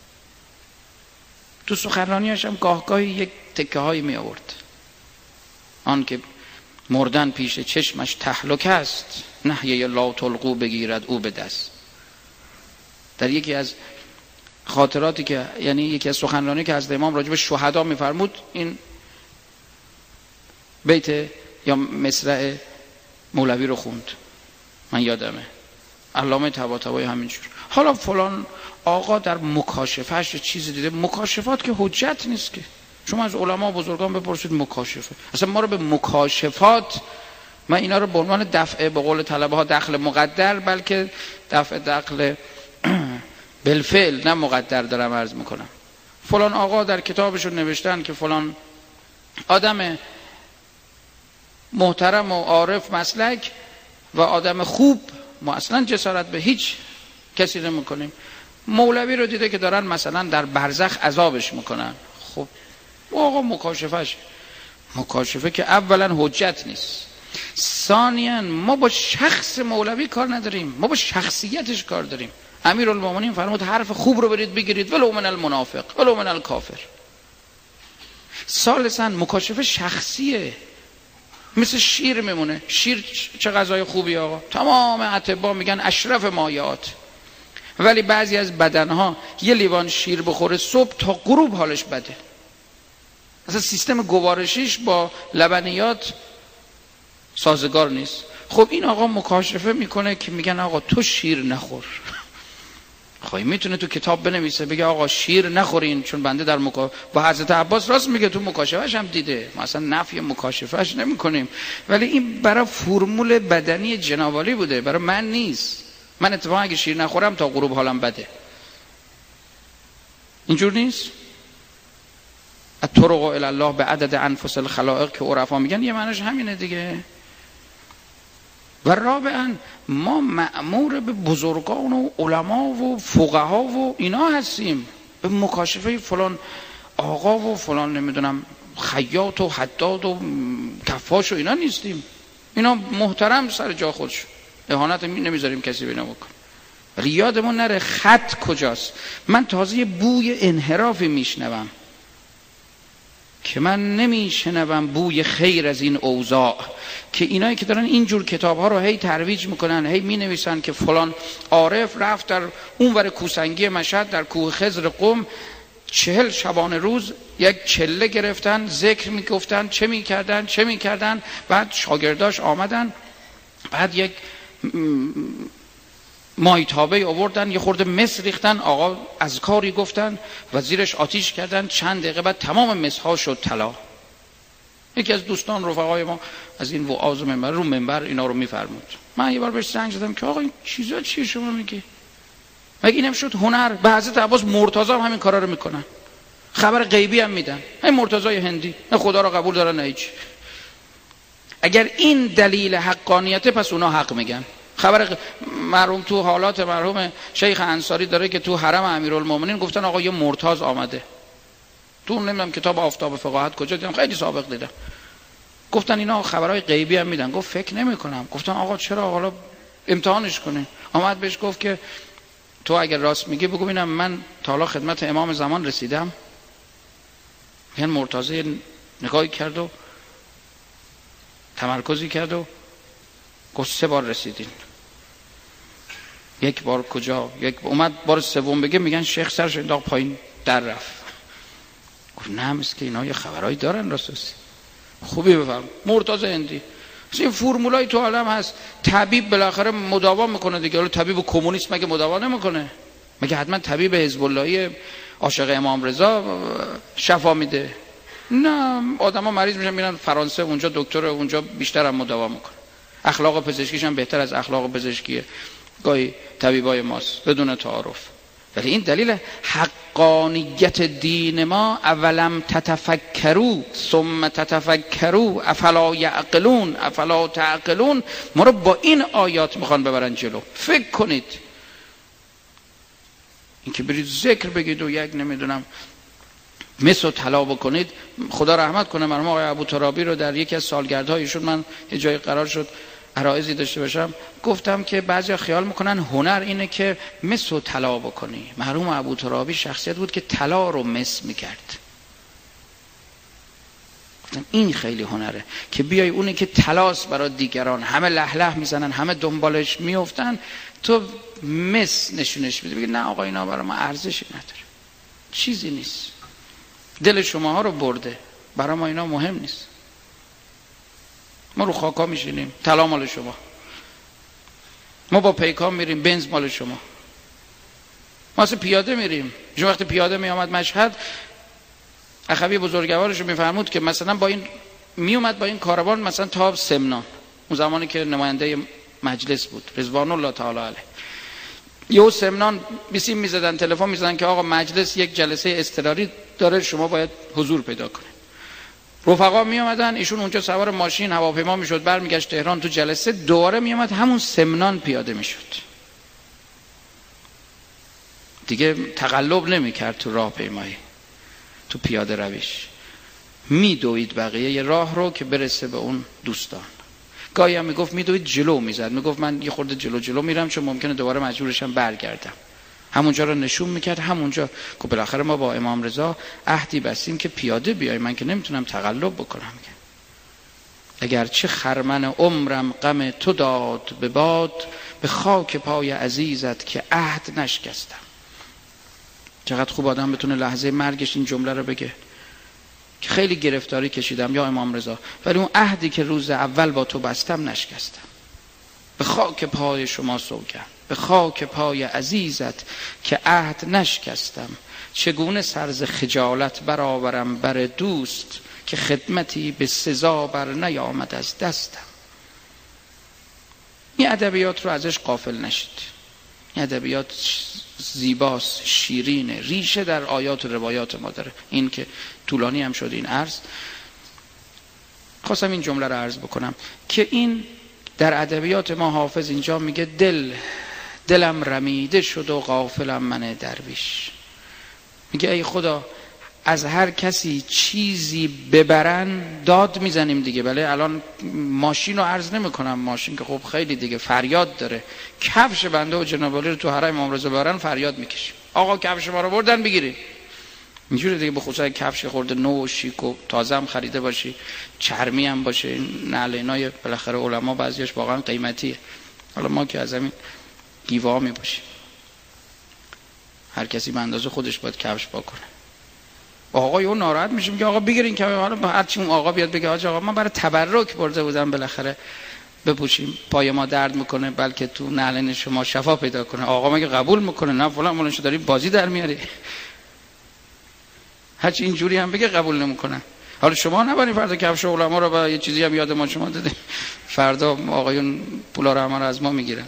تو سخنرانیاش هم گاهی یک تکه هایی می آورد. آن که مردن پیش چشمش تهلک است، نحیه لا تلقو بگیرد او به دست. در یکی از خاطراتی که، یعنی یکی از سخنرانی که حضرت امام راجع به شهدا میفرمود، این بیت یا مصرع مولوی رو خوند. من یادمه علامه طباطبایی همینجور. حالا فلان آقا در مکاشفهش چیزی دیده. مکاشفات که حجت نیست که. شما از علما بزرگان بپرسید مکاشفه. اصلا ما رو به مکاشفات، من اینا رو به عنوان دفع به قول طلبه ها دخل مقدر، بلکه دفع دخل بالفعل نه مقدر دارم عرض میکنم. فلان آقا در کتابشون نوشتن که فلان آدم محترم و عارف مسلک و آدم خوب، ما اصلا جسارت به هیچ کسی نمیکنیم، مولوی رو دیده که دارن مثلا در برزخ عذابش میکنن. خب آقا مکاشفه که اولا حجت نیست، ثانیا ما با شخص مولوی کار نداریم، ما با شخصیتش کار داریم. امیرالمومنین فرمود حرف خوب رو برید بگیرید ولو من المنافق ولو من الکافر. ثالثا مکاشفه شخصیه، مثل شیر میمونه. شیر چه غذای خوبی آقا، تمام اطباء میگن اشرف مایعات، ولی بعضی از بدنها یه لیوان شیر بخوره صبح تا غروب حالش بده. اصلا سیستم گوارشیش با لبنیات سازگار نیست. خب این آقا مکاشفه میکنه که میگن آقا تو شیر نخور. خب میتونه تو کتاب بنویسه بگه آقا شیر نخورین، چون بنده در با حضرت عباس راست میگه، تو مکاشفهش هم دیده، ما اصلا نفی مکاشفهش نمی کنیم، ولی این برای فرمول بدنی جنابالی بوده، برای من نیست. من اتفاقا اگه شیر نخورم تا غروب حالم بده. اینجور نیست. الطرق الی الله به عدد انفس الخلائق که عرفا میگن، یه معنیش همینه دیگه. و رابعا ما مأمور به بزرگان و علما و فقها و اینا هستیم، به مکاشفه فلان آقا و فلان نمیدونم خیاط و حداد و کفاش و اینا نیستیم. اینا محترم سر جا خودش، اهانت نمیذاریم کسی به اینا بکنه، ولی یادمون نره خط کجاست. من تازه بوی انحرافی میشنوم که من نمیشنوم بوی خیر از این اوضاع، که اینایی که دارن اینجور کتاب ها رو هی ترویج میکنن، هی می نویسن که فلان عارف رفت در اونور کوسنگی مشهد در کوه خضر قم 40 شبانه روز یک چله گرفتن، ذکر میگفتن، چه میکردن، بعد شاگرداش آمدن، بعد یک مایتابه آوردن، یه خورده مس ریختن، آقا از کاری گفتن و زیرش آتیش کردن، چند دقیقه بعد تمام مسها شد طلا. یکی از دوستان رفقای ما از این وعاظ منبر رو منبر اینا رو میفرمود. من یه بار بهش زنگ زدم که آقا این چیزا چیه شما میگی؟ مگه اینم شد هنر؟ به حضرت عباس مرتضی هم همین کارا رو میکنن، خبر غیبی هم میدن. این مرتضی هندی نه خدا رو قبول دارن نه هیچ. اگر این دلیل حقانیته پس اونا حق میگن. خبر مرحوم تو حالات مرحوم شیخ انصاری داره که تو حرم امیرالمومنین گفتن آقا یه مرتاض آمده. تو نمیدونم کتاب آفتاب فقاهت کجا دیدم، خیلی سابق دیدم. گفتن اینا خبرهای غیبی هم میدن. گفت فکر نمی‌کنم. گفتن آقا چرا، حالا امتحانش کنه. آمد بهش گفت که تو اگر راست میگی بگو ببینم من تا حالا خدمت امام زمان رسیدم. این مرتضی نگاهی کرد و تمرکزی کرد و گفت 3 بار رسیدین. 1 بار کجا؟ اومد بار سوم بگه میگن شیخ سرش انداخت پایین در رفت. گفت نه مثل که اینا یه خبرایی دارن راسوسی. خوبی بفهم. مرتضی هندی این فرمولای تو عالم هست. طبیب بالاخره مداوا میکنه دیگه. حالا طبیب کمونیست مگه مداوا نمیکنه؟ مگه حتما طبیب حزب اللهی عاشق امام رضا شفا میده؟ نه، آدما مریض میشن میرن فرانسه، اونجا دکتر، اونجا بیشتر هم مداوا میکنه. اخلاق پزشکیش هم بهتر از اخلاق پزشکیه گاهی طبیبای ماست بدون تعارف. ولی این دلیل حقانیت دین ما. اولم تتفکروا ثم تتفکروا افلا یعقلون افلا تعقلون. ما رو با این آیات میخوان ببرن جلو. فکر کنید. اینکه برید ذکر بگید و یک نمیدونم مس و طلا بکنید. خدا رحمت کنه مرحوم آقای ابوترابی رو در یکی از سالگردهای ایشون من یه جای قرار شد عرایضی داشته باشم، گفتم که بعضیا خیال میکنن هنر اینه که مس و طلا بکنی. مرحوم ابوترابی شخصیت بود که طلا رو مس میکرد. گفتم این خیلی هنره که بیای اونی که طلاست برای دیگران، همه لهله میزنن، همه دنبالش میافتن، تو مس نشونش میدی، بگی نه آقا اینا برای ما ارزشی نداره، چیزی نیست، دل شماها رو برده، برای ما اینا مهم نیست. ما رو خاکا میشینیم، طلا مال شما. ما با پیکان میریم، بنز مال شما. ما اصلا پیاده میریم. چون وقتی پیاده میامد مشهد، اخوی بزرگوارش میفرمود که مثلا با این میومد با این کاروان مثلا تا سمنان، اون زمانی که نماینده مجلس بود رضوان الله تعالی علیه، یهو سمنان بیسیم میزدن، تلفن میزدن که آقا مجلس یک جلسه اضطراری داره، شما باید حضور پیدا کنید. رفقا می اومدن، ایشون اونجا سوار ماشین هواپیما میشد، برمیگشت تهران تو جلسه، دوباره می اومد همون سمنان پیاده میشد. دیگه تقلب نمیکرد تو راهپیمایی، تو پیاده رویش میدوید بقیه یه راه رو که برسه به اون دوستان. گاهی هم میگفت میدوید جلو میزد، میگفت من یه خورده جلو میرم چون ممکنه دوباره مجبورشم برگردم. همونجا رو نشون میکرد، همونجا که بالاخره ما با امام رضا عهدی بستیم که پیاده بیای، من که نمیتونم تقلب بکنم. اگرچه خرمن عمرم غم تو داد به باد، به خاک پای عزیزت که عهد نشکستم. چقدر خوب آدم بتونه لحظه مرگش این جمله رو بگه که خیلی گرفتاری کشیدم یا امام رضا، ولی اون عهدی که روز اول با تو بستم نشکستم. به خاک پای شما سوگند، به خاک پای عزیزت که عهد نشکستم. چگونه سر ز خجالت برآورم بر دوست، که خدمتی به سزا بر نیامد از دستم. این ادبیات رو ازش غافل نشید. این ادبیات زیباست، شیرینه، ریشه در آیات و روایات ما داره. این که طولانی هم شد این عرض، خواستم این جمله رو عرض بکنم که این در ادبیات ما حافظ اینجا میگه دلم رمیده شد و غافلم من درویش. میگه ای خدا از هر کسی چیزی ببرن داد میزنیم دیگه. بله الان ماشین رو عرض نمی کنم، ماشین که خب خیلی دیگه فریاد داره. کفش بنده و جناب عالی رو تو حرم امام رضا ببرن فریاد میکشیم آقا کفش ما رو بردن بگیرید. اینجوری دیگه، به خصوص کفش خورده نو و شیک و تازه هم خریده باشی، چرمی هم باشه، این نعل اینای بالاخره علما بعضیش واقعا قیمتیه. حالا ما که از همین گیوه می باشیم، هر کسی به اندازه خودش باید کفش پا کنه. آقا یهو ناراحت میشه میگه آقا بگیرین که حالا هر چی اون آقا بیاد بگه آقا من برای تبرک برده بودم بالاخره بپوشیم، پای ما درد میکنه بلکه تو نعلین شما شفا پیدا کنه. آقا مگه قبول میکنه؟ نه فلان شو داری بازی در میاری. هرچی اینجوری هم بگه قبول نمیکنن. حالا شما نبرین فردا کفش علما رو با یه چیزی هم یاد ما شما دادیم، فردا آقایون پولا رو همه رو از ما میگیرن.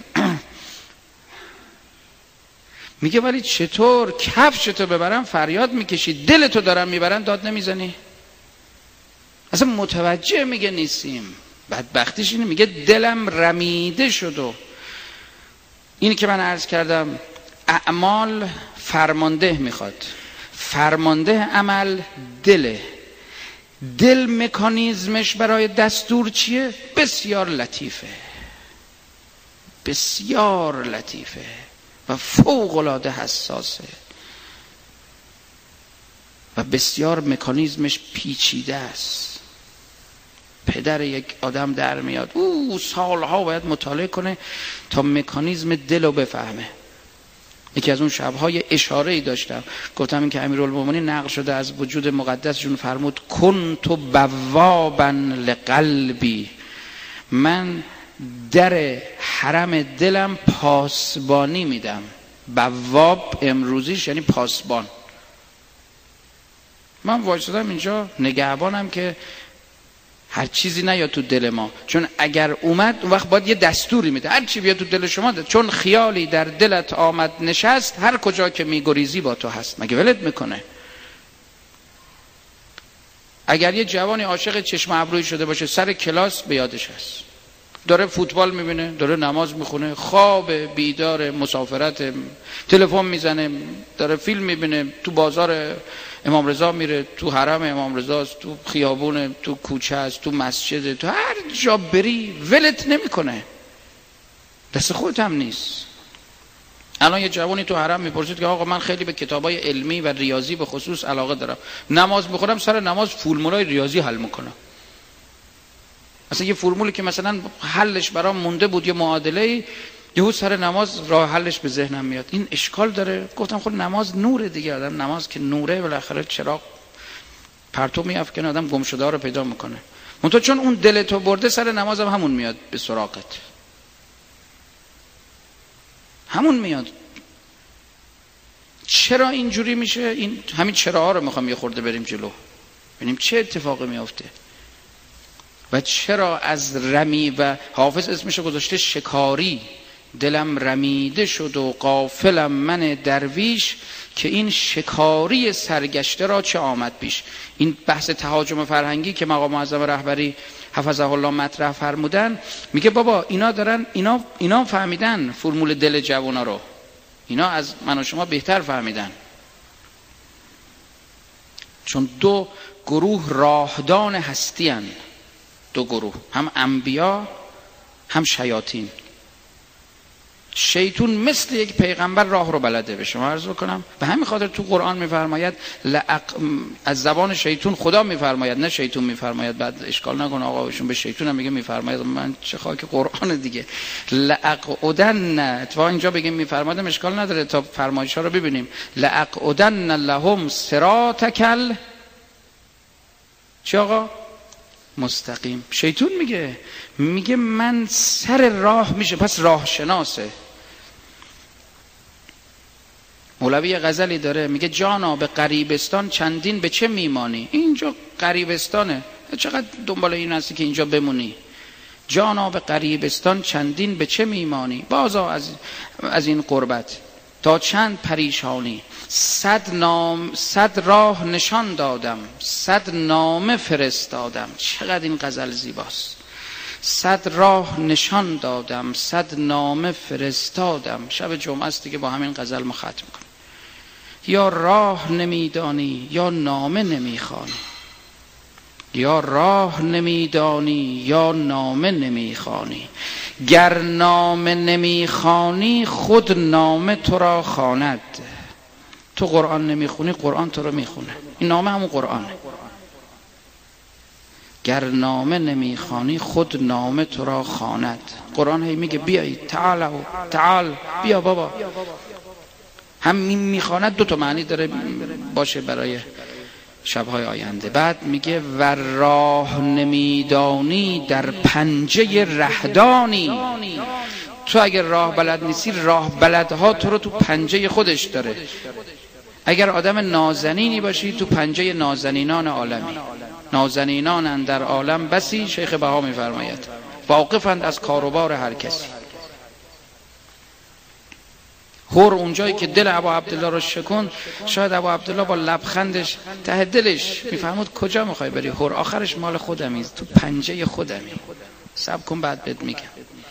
میگه ولی چطور کفشتو ببرن فریاد میکشی، دلتو دارن میبرن داد نمیزنی؟ اصلا متوجه میگه نیستیم. بدبختیش اینه، میگه دلم رمیده شد. و اینی که من عرض کردم اعمال فرمانده میخواد، فرمانده عمل دله. دل مکانیزمش برای دستور چیه؟ بسیار لطیفه، بسیار لطیفه و فوق العاده حساسه و بسیار مکانیزمش پیچیده است. پدر یک آدم در میاد، او سالها باید مطالعه کنه تا مکانیزم دل رو بفهمه. یکی از اون شب‌های اشاره‌ای داشتم، گفتم این که امیرالمومنین نقل شده از وجود مقدسشون فرمود کنت بوابا لقلبی، من در حرم دلم پاسبانی میدم. بواب امروزیش یعنی پاسبان. من وایسادم اینجا نگهبانم که هر چیزی نیاد تو دل ما، چون اگر اومد اون وقت باید یه دستوری میده هر چی بیاد تو دل شما ده. چون خیالی در دلت آمد نشست، هر کجا که میگریزی با تو هست. مگه ولت میکنه؟ اگر یه جوانی عاشق چشم ابرویی شده باشه، سر کلاس به یادش هست، داره فوتبال میبینه، داره نماز میخونه، خواب، بیدار، مسافرت، تلفن میزنه، داره فیلم میبینه، تو بازار امام رضا میره، تو حرم امام رضاست، تو خیابون، تو کوچه است، تو مسجد، تو هر جا بری ولت نمیکنه. دست خودت هم نیست. الان یه جوانی تو حرم میپرسید که آقا من خیلی به کتابای علمی و ریاضی به خصوص علاقه دارم، نماز میخونم، سر نماز فرمولای ریاضی حل میکنم. مثلا یه فرمولی که مثلا حلش برام مونده بود، یه معادله، یهو سر نماز راه حلش به ذهنم میاد. این اشکال داره؟ گفتم خب نماز نوره دیگه، آدم نماز که نوره بالاخره چراغ پرتو میافکنه، آدم گم شده ها رو پیدا میکنه. منتها چون اون دلتو برده، سر نماز هم همون میاد به سراغت، همون میاد. چرا اینجوری میشه؟ این همین چراها رو میخوام یه خورده بریم جلو، ببینیم چه اتفاقی میافته و چرا از رمی، و حافظ اسمشو گذاشته شکاری، دلم رمیده شد و غافلم من درویش، که این شکاری سرگشته را چه آمد پیش. این بحث تهاجم فرهنگی که مقام معظم رهبری حفظه الله مطرح فرمودن، میگه بابا اینا دارن، اینا فهمیدن فرمول دل جوانا رو، اینا از من و شما بهتر فهمیدن. چون دو گروه راهدان هستی هستند، دو گروه، هم انبیا هم شیاطین. شیطون مثل یک پیغمبر راه رو بلده. به شما عرض بکنم به همین خاطر تو قرآن میفرماید از زبان شیطون خدا میفرماید، نه شیطون میفرماید. بعد اشکال نکنه آقا ایشون به شیطون هم میگه میفرماید، من چه خاک قرآن دیگه. لأقعدن، اتفاقا اینجا بگیم میفرمایدم اشکال نداره تا فرمایش ها رو ببینیم. لأقعدن لهم صراطک چه آقا مستقیم. شیطون میگه من سر راه میشه، پس راه شناسه. مولوی غزلی داره میگه جانا به غریبستان چندین به چه میمانی. اینجا غریبستانه، چقدر دنبال این هستی که اینجا بمونی. جانا به غریبستان چندین به چه میمانی، بازا از این قربت تا چند پریشانی. 100 راه نشان دادم، 100 نامه فرستادم. چقدر این غزل زیباست. 100 راه نشان دادم، 100 نامه فرستادم. شب جمعه است دیگه با همین غزل ما ختم کنیم. یا راه نمیدانی یا نامه نمیخوانی، یا راه نمیدانی یا نامه نمیخوانی. گر نامه نمیخوانی خود نامه تو را خواند. تو قرآن نمیخونی قرآن تو رو میخونه. این نامه همون قرآنه. گر نامه نمیخوانی خود نامه تو را خواند. قرآن هی میگه بیایی، تعال بیا بابا. هم میخواند دو تا معنی داره باشه برای شبهای آینده. بعد میگه و راه نمیدانی در پنجه رهدانی. تو اگر راه بلد نیستی، راه بلدها تو رو تو پنجه خودش داره. اگر آدم نازنینی باشی، تو پنجه نازنینان عالمی. نازنینان اندر عالم بسی، شیخ بها میفرماید، واقفند از کاروبار هر کسی. هور اونجایی که دل ابا عبدالله رو شکن، شاید ابا عبدالله با لبخندش ته دلش میفهمود کجا میخوای بری. هور آخرش مال خودمی، تو پنجه خودمی. صبر کن بعد بهت میگم.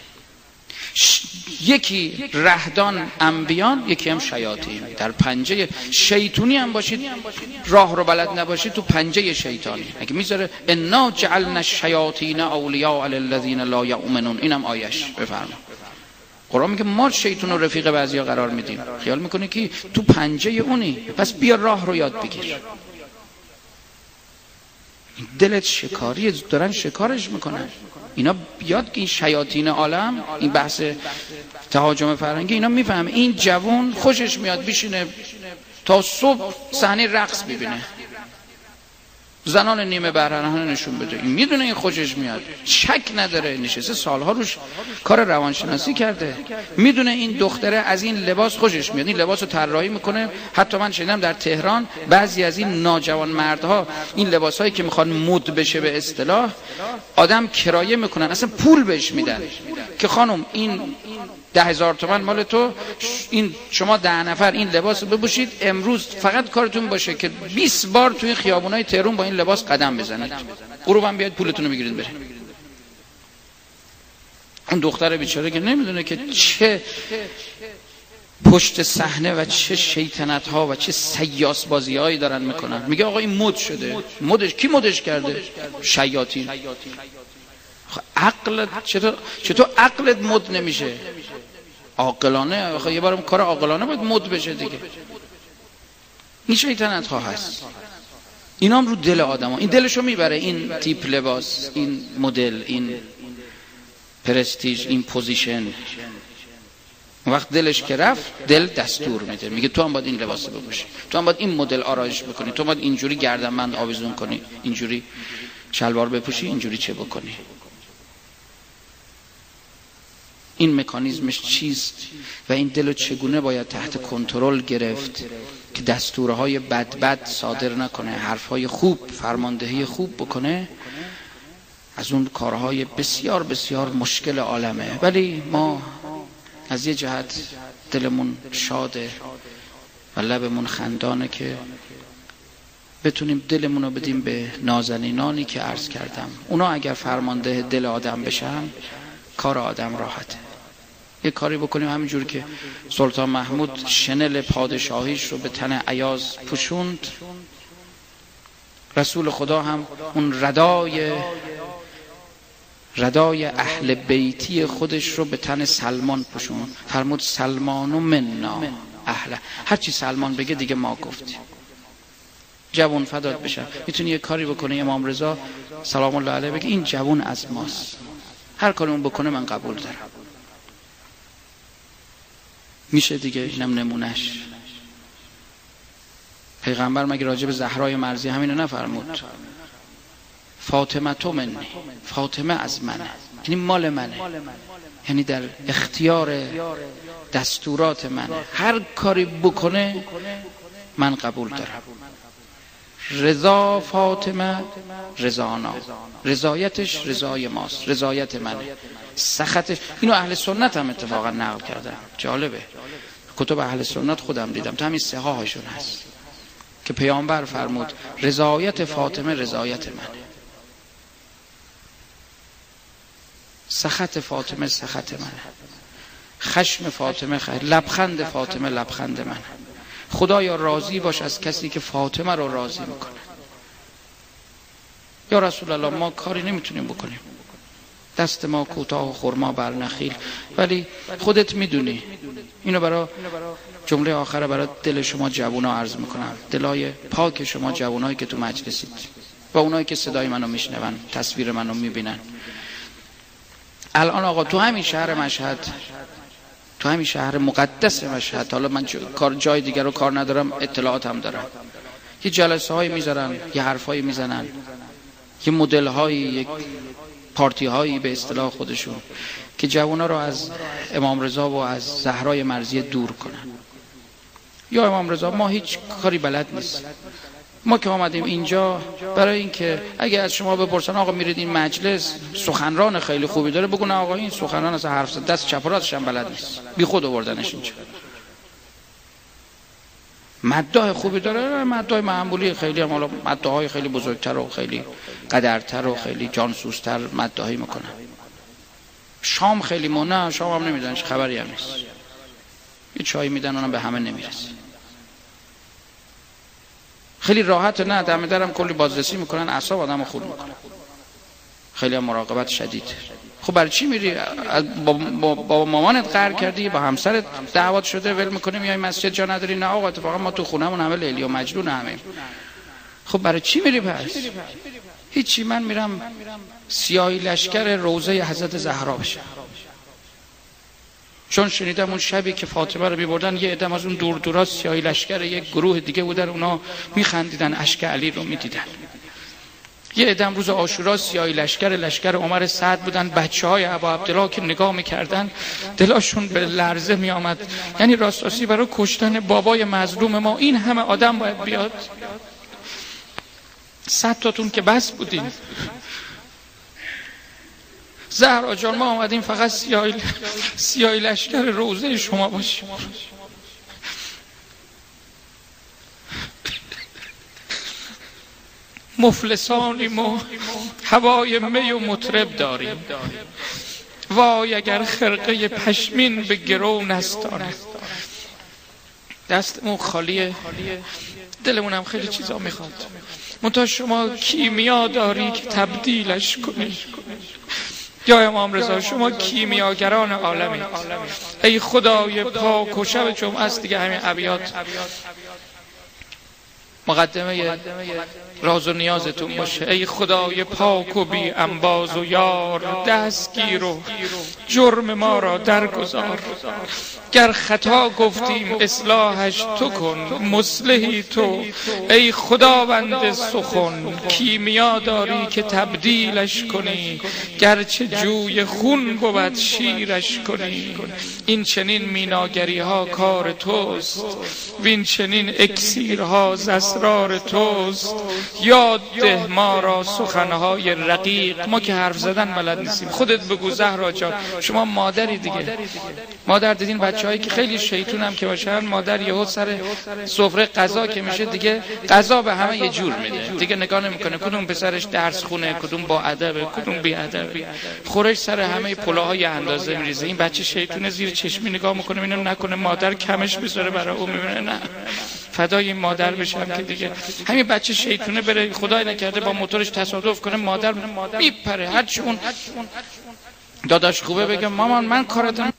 یکی رهدان انبیان، یکی هم شیاطین. در پنجه شیطونی هم باشید، راه رو بلد نباشید، تو پنجه شیطانی. اگه میذاره انا جعلنا الشیاطین اولیاء للذین لا یؤمنون، اینم آیش بفرما. قرآن میگه ما شیطون رو رفیق بعضیا قرار میدیم. خیال میکنه که تو پنجه اونی، پس بیا راه رو یاد بگیر. این دلت شکاریه، دارن شکارش میکنن. اینا بیاد که این شیاطین عالم، این بحث تهاجم فرهنگی، اینا میفهم این جوان خوشش میاد بشینه تا صبح صحنه رقص ببینه، زنان نیمه برهنه نشون بده. این میدونه این خوشش میاد، شک نداره، نشسته سالها روش کار روانشناسی کرده، میدونه این دختره از این لباس خوشش میاد، این لباس رو طراحی میکنه. حتی من شنیدم در تهران بعضی از این ناجوان مردها این لباسایی که میخوان مد بشه به اصطلاح، آدم کرایه میکنن، اصلا پول بهش میدن که خانم این 10,000 تومان مال تو، این شما 10 نفر این لباس رو بپوشید، امروز فقط کارتون باشه که 20 بار توی خیابونای تهران با این لباس قدم بزنید، غروبم بیاد پولتون رو بگیرید بره. اون دختر بیچاره که نمیدونه که چه پشت صحنه و چه شیطنت ها و چه سیاس بازی هایی دارن میکنن. میگه آقا این مد شده. مدش کی مدش کرده؟ شیاطین. عقلت چطور عقلت مد نمیشه؟ عاقلانه، آخه یه بارم کار عاقلانه باید مد بشه دیگه. این شیطنت ها هست، اینا هم رو دل آدم ها. این دلشو میبره، این تیپ لباس، این مدل، این پرستیژ، این پوزیشن. وقت دلش که رفت، دل دستور میده، میگه تو هم باید این لباس بپوشی، تو هم باید این مدل آرایش بکنی، تو باید اینجوری گردنبند آویزون کنی، اینجوری شلوار بپوشی، اینجوری چه بکنی. این مکانیزمش چیست و این دلو چگونه باید تحت کنترل گرفت که دستورهای بد صادر نکنه، حرفهای خوب، فرماندهی خوب بکنه. از اون کارهای بسیار بسیار مشکل عالمه. ولی ما از یه جهت دلمون شاده و لبمون خندانه که بتونیم دلمون رو بدیم به نازنینانی که عرض کردم. اونا اگر فرمانده دل آدم بشن، کار آدم راحته. یه کاری بکنیم همینجور که سلطان محمود شنل پادشاهیش رو به تن ایاز پوشوند، رسول خدا هم اون ردای اهل بیتی خودش رو به تن سلمان پوشوند. فرمود سلمان و منا اهله، هرچی سلمان بگه دیگه ما گفتیم. جوان فدات بشه، میتونی یه کاری بکنه امام رضا سلام الله علیه بگه این جوان از ماست، هر کاری اون بکنه من قبول دارم. میشه دیگه. اینم نمونش. پیغمبر مگه راجع به زهرای مرضی همینو نفرمود؟ فاطمه تو منی، فاطمه از منه، یعنی مال منه، یعنی در اختیار دستورات منه، هر کاری بکنه من قبول دارم. رضا فاطمه رضانا، رضایتش رضای ماست، رضایت منه. سخطش، اینو اهل سنت هم اتفاقا نقل کردن، جالبه، کتب اهل سنت خودم دیدم، تو همین صحاحشون هست که پیامبر فرمود رضایت فاطمه رضایت منه، سخط فاطمه سخط منه، خشم فاطمه لبخند فاطمه لبخند منه. خدایا راضی باش از کسی که فاطمه رو راضی میکنه. یا رسول الله ما کاری نمیتونیم بکنیم، دست ما کوتاه و خرما بر نخیل، ولی خودت میدونی. اینو برای جمله آخر برای دل شما جوونا عرض میکنم، دلای پاک شما جوونایی که تو مجلسید و اونایی که صدای منو میشنون، تصویر منو میبینن. الان آقا تو همین شهر مشهد، تو همین شهر مقدس مشهد، حالا من جای دیگر رو کار ندارم، اطلاعات هم دارم، یه جلسه هایی میذارن، یه حرفایی میزنن، یه مدل هایی، یک پارتی هایی به اصطلاح خودشون که جوانا رو از امام رضا و از زهرای مرضیه دور کنن. یا امام رضا ما هیچ کاری بلد نیست، ما که آمدیم اینجا برای این که اگه از شما بپرسن آقا میرید این مجلس سخنران خیلی خوبی داره، بگو نه آقا این سخنران از حرف زد دست چپ و راستش هم بلد نیست، بی خود آوردنش اینجا. مداح خوبی داره، مداح معمولی، خیلی هم حالا مداحای خیلی بزرگتر و خیلی قدرتر و خیلی جانسوزتر مداحی میکنن. شام خیلی نه، شام هم نمیدن، خبری هم نیست، یه چای میدن اونم به همه نمیرسه. خیلی راحت، نه دم درم کلی بازرسی میکنن، اعصاب آدمو خورد میکنن، خیلی هم مراقبت شدید. خب برای چی میری با مامانت قهر کردی، با همسرت دعوت شده، ول میکنی میای مسجد جا نداری؟ نه آقا اتفاقا ما تو خونمون همه لیلی و مجنون همه. خب برای چی میری پس؟ هیچی، من میرم سیاهی لشکر روضه حضرت زهرا بشم. چون شنیدم اون شبی که فاطمه رو میبردن یه عدم از اون دور دورا سیاهی لشکر یک گروه دیگه بودن، اونا میخندیدن، اشک علی رو میدیدن. یه عدم روز عاشورا سیاهی لشکر عمر سعد بودن، بچهای ابا عبدالله که نگاه میکردن دلاشون به لرزه میآمد. یعنی راستی برای کشتن بابای مظلوم ما این همه آدم باید بیاد؟ 100 تاتون که بس بودین. زهرا جان ما آمدیم فقط سیاهی لشکر روضه شما باشیم. مفلسانیم و هوای می و مطرب داریم، وای اگر خرقه پشمین به گرو نستانه. دستمون خالیه، دلمونم خیلی چیزا میخواد، منتها شما کیمیا داری که تبدیلش کنی. یا امام رضا شما کیمیاگران عالمی. ای خدای پاک و شب جمعه است دیگه، همین ابیات مقدمه راز و نیازتون باشه. ای خدای پاک و بی انباز و یار، دستگیر و جرم ما را درگذار. گر خطا گفتیم اصلاحش تو کن، مصلحی تو ای خداوند سخن. کیمیا داری که تبدیلش کنی، گرچه جوی خون بود شیرش کنی. این چنین میناگری ها کار توست، وین چنین اکسیرها ز اسرار توست. یاد ده ما را سخنهای رقیق، ما که حرف زدن بلد نیستیم. خودت بگو زهرا جان، شما مادری دیگه، مادر دیدین بچه‌هایی که خیلی شیطون هم که باشن، مادر یهو سر سفره غذا که میشه دیگه غذا به همه یه جور میده، دیگه نگاه نمیکنه کدوم پسرش درس خونه، کدوم با ادب، کدوم بی ادب. خورش سر همه پلاهای اندازه میریزه. این بچه شیطون زیر چشمی نگاه میکنه اینم نکنه مادر کمش بذاره برای اون، میبینه نه فدای این مادر بشم که دیگه همین بچه شیطونه بره خدای نکرده با موتورش تصادف کنه، مادر میپره. هرچی اون داداش خوبه بگه مامان من کارتم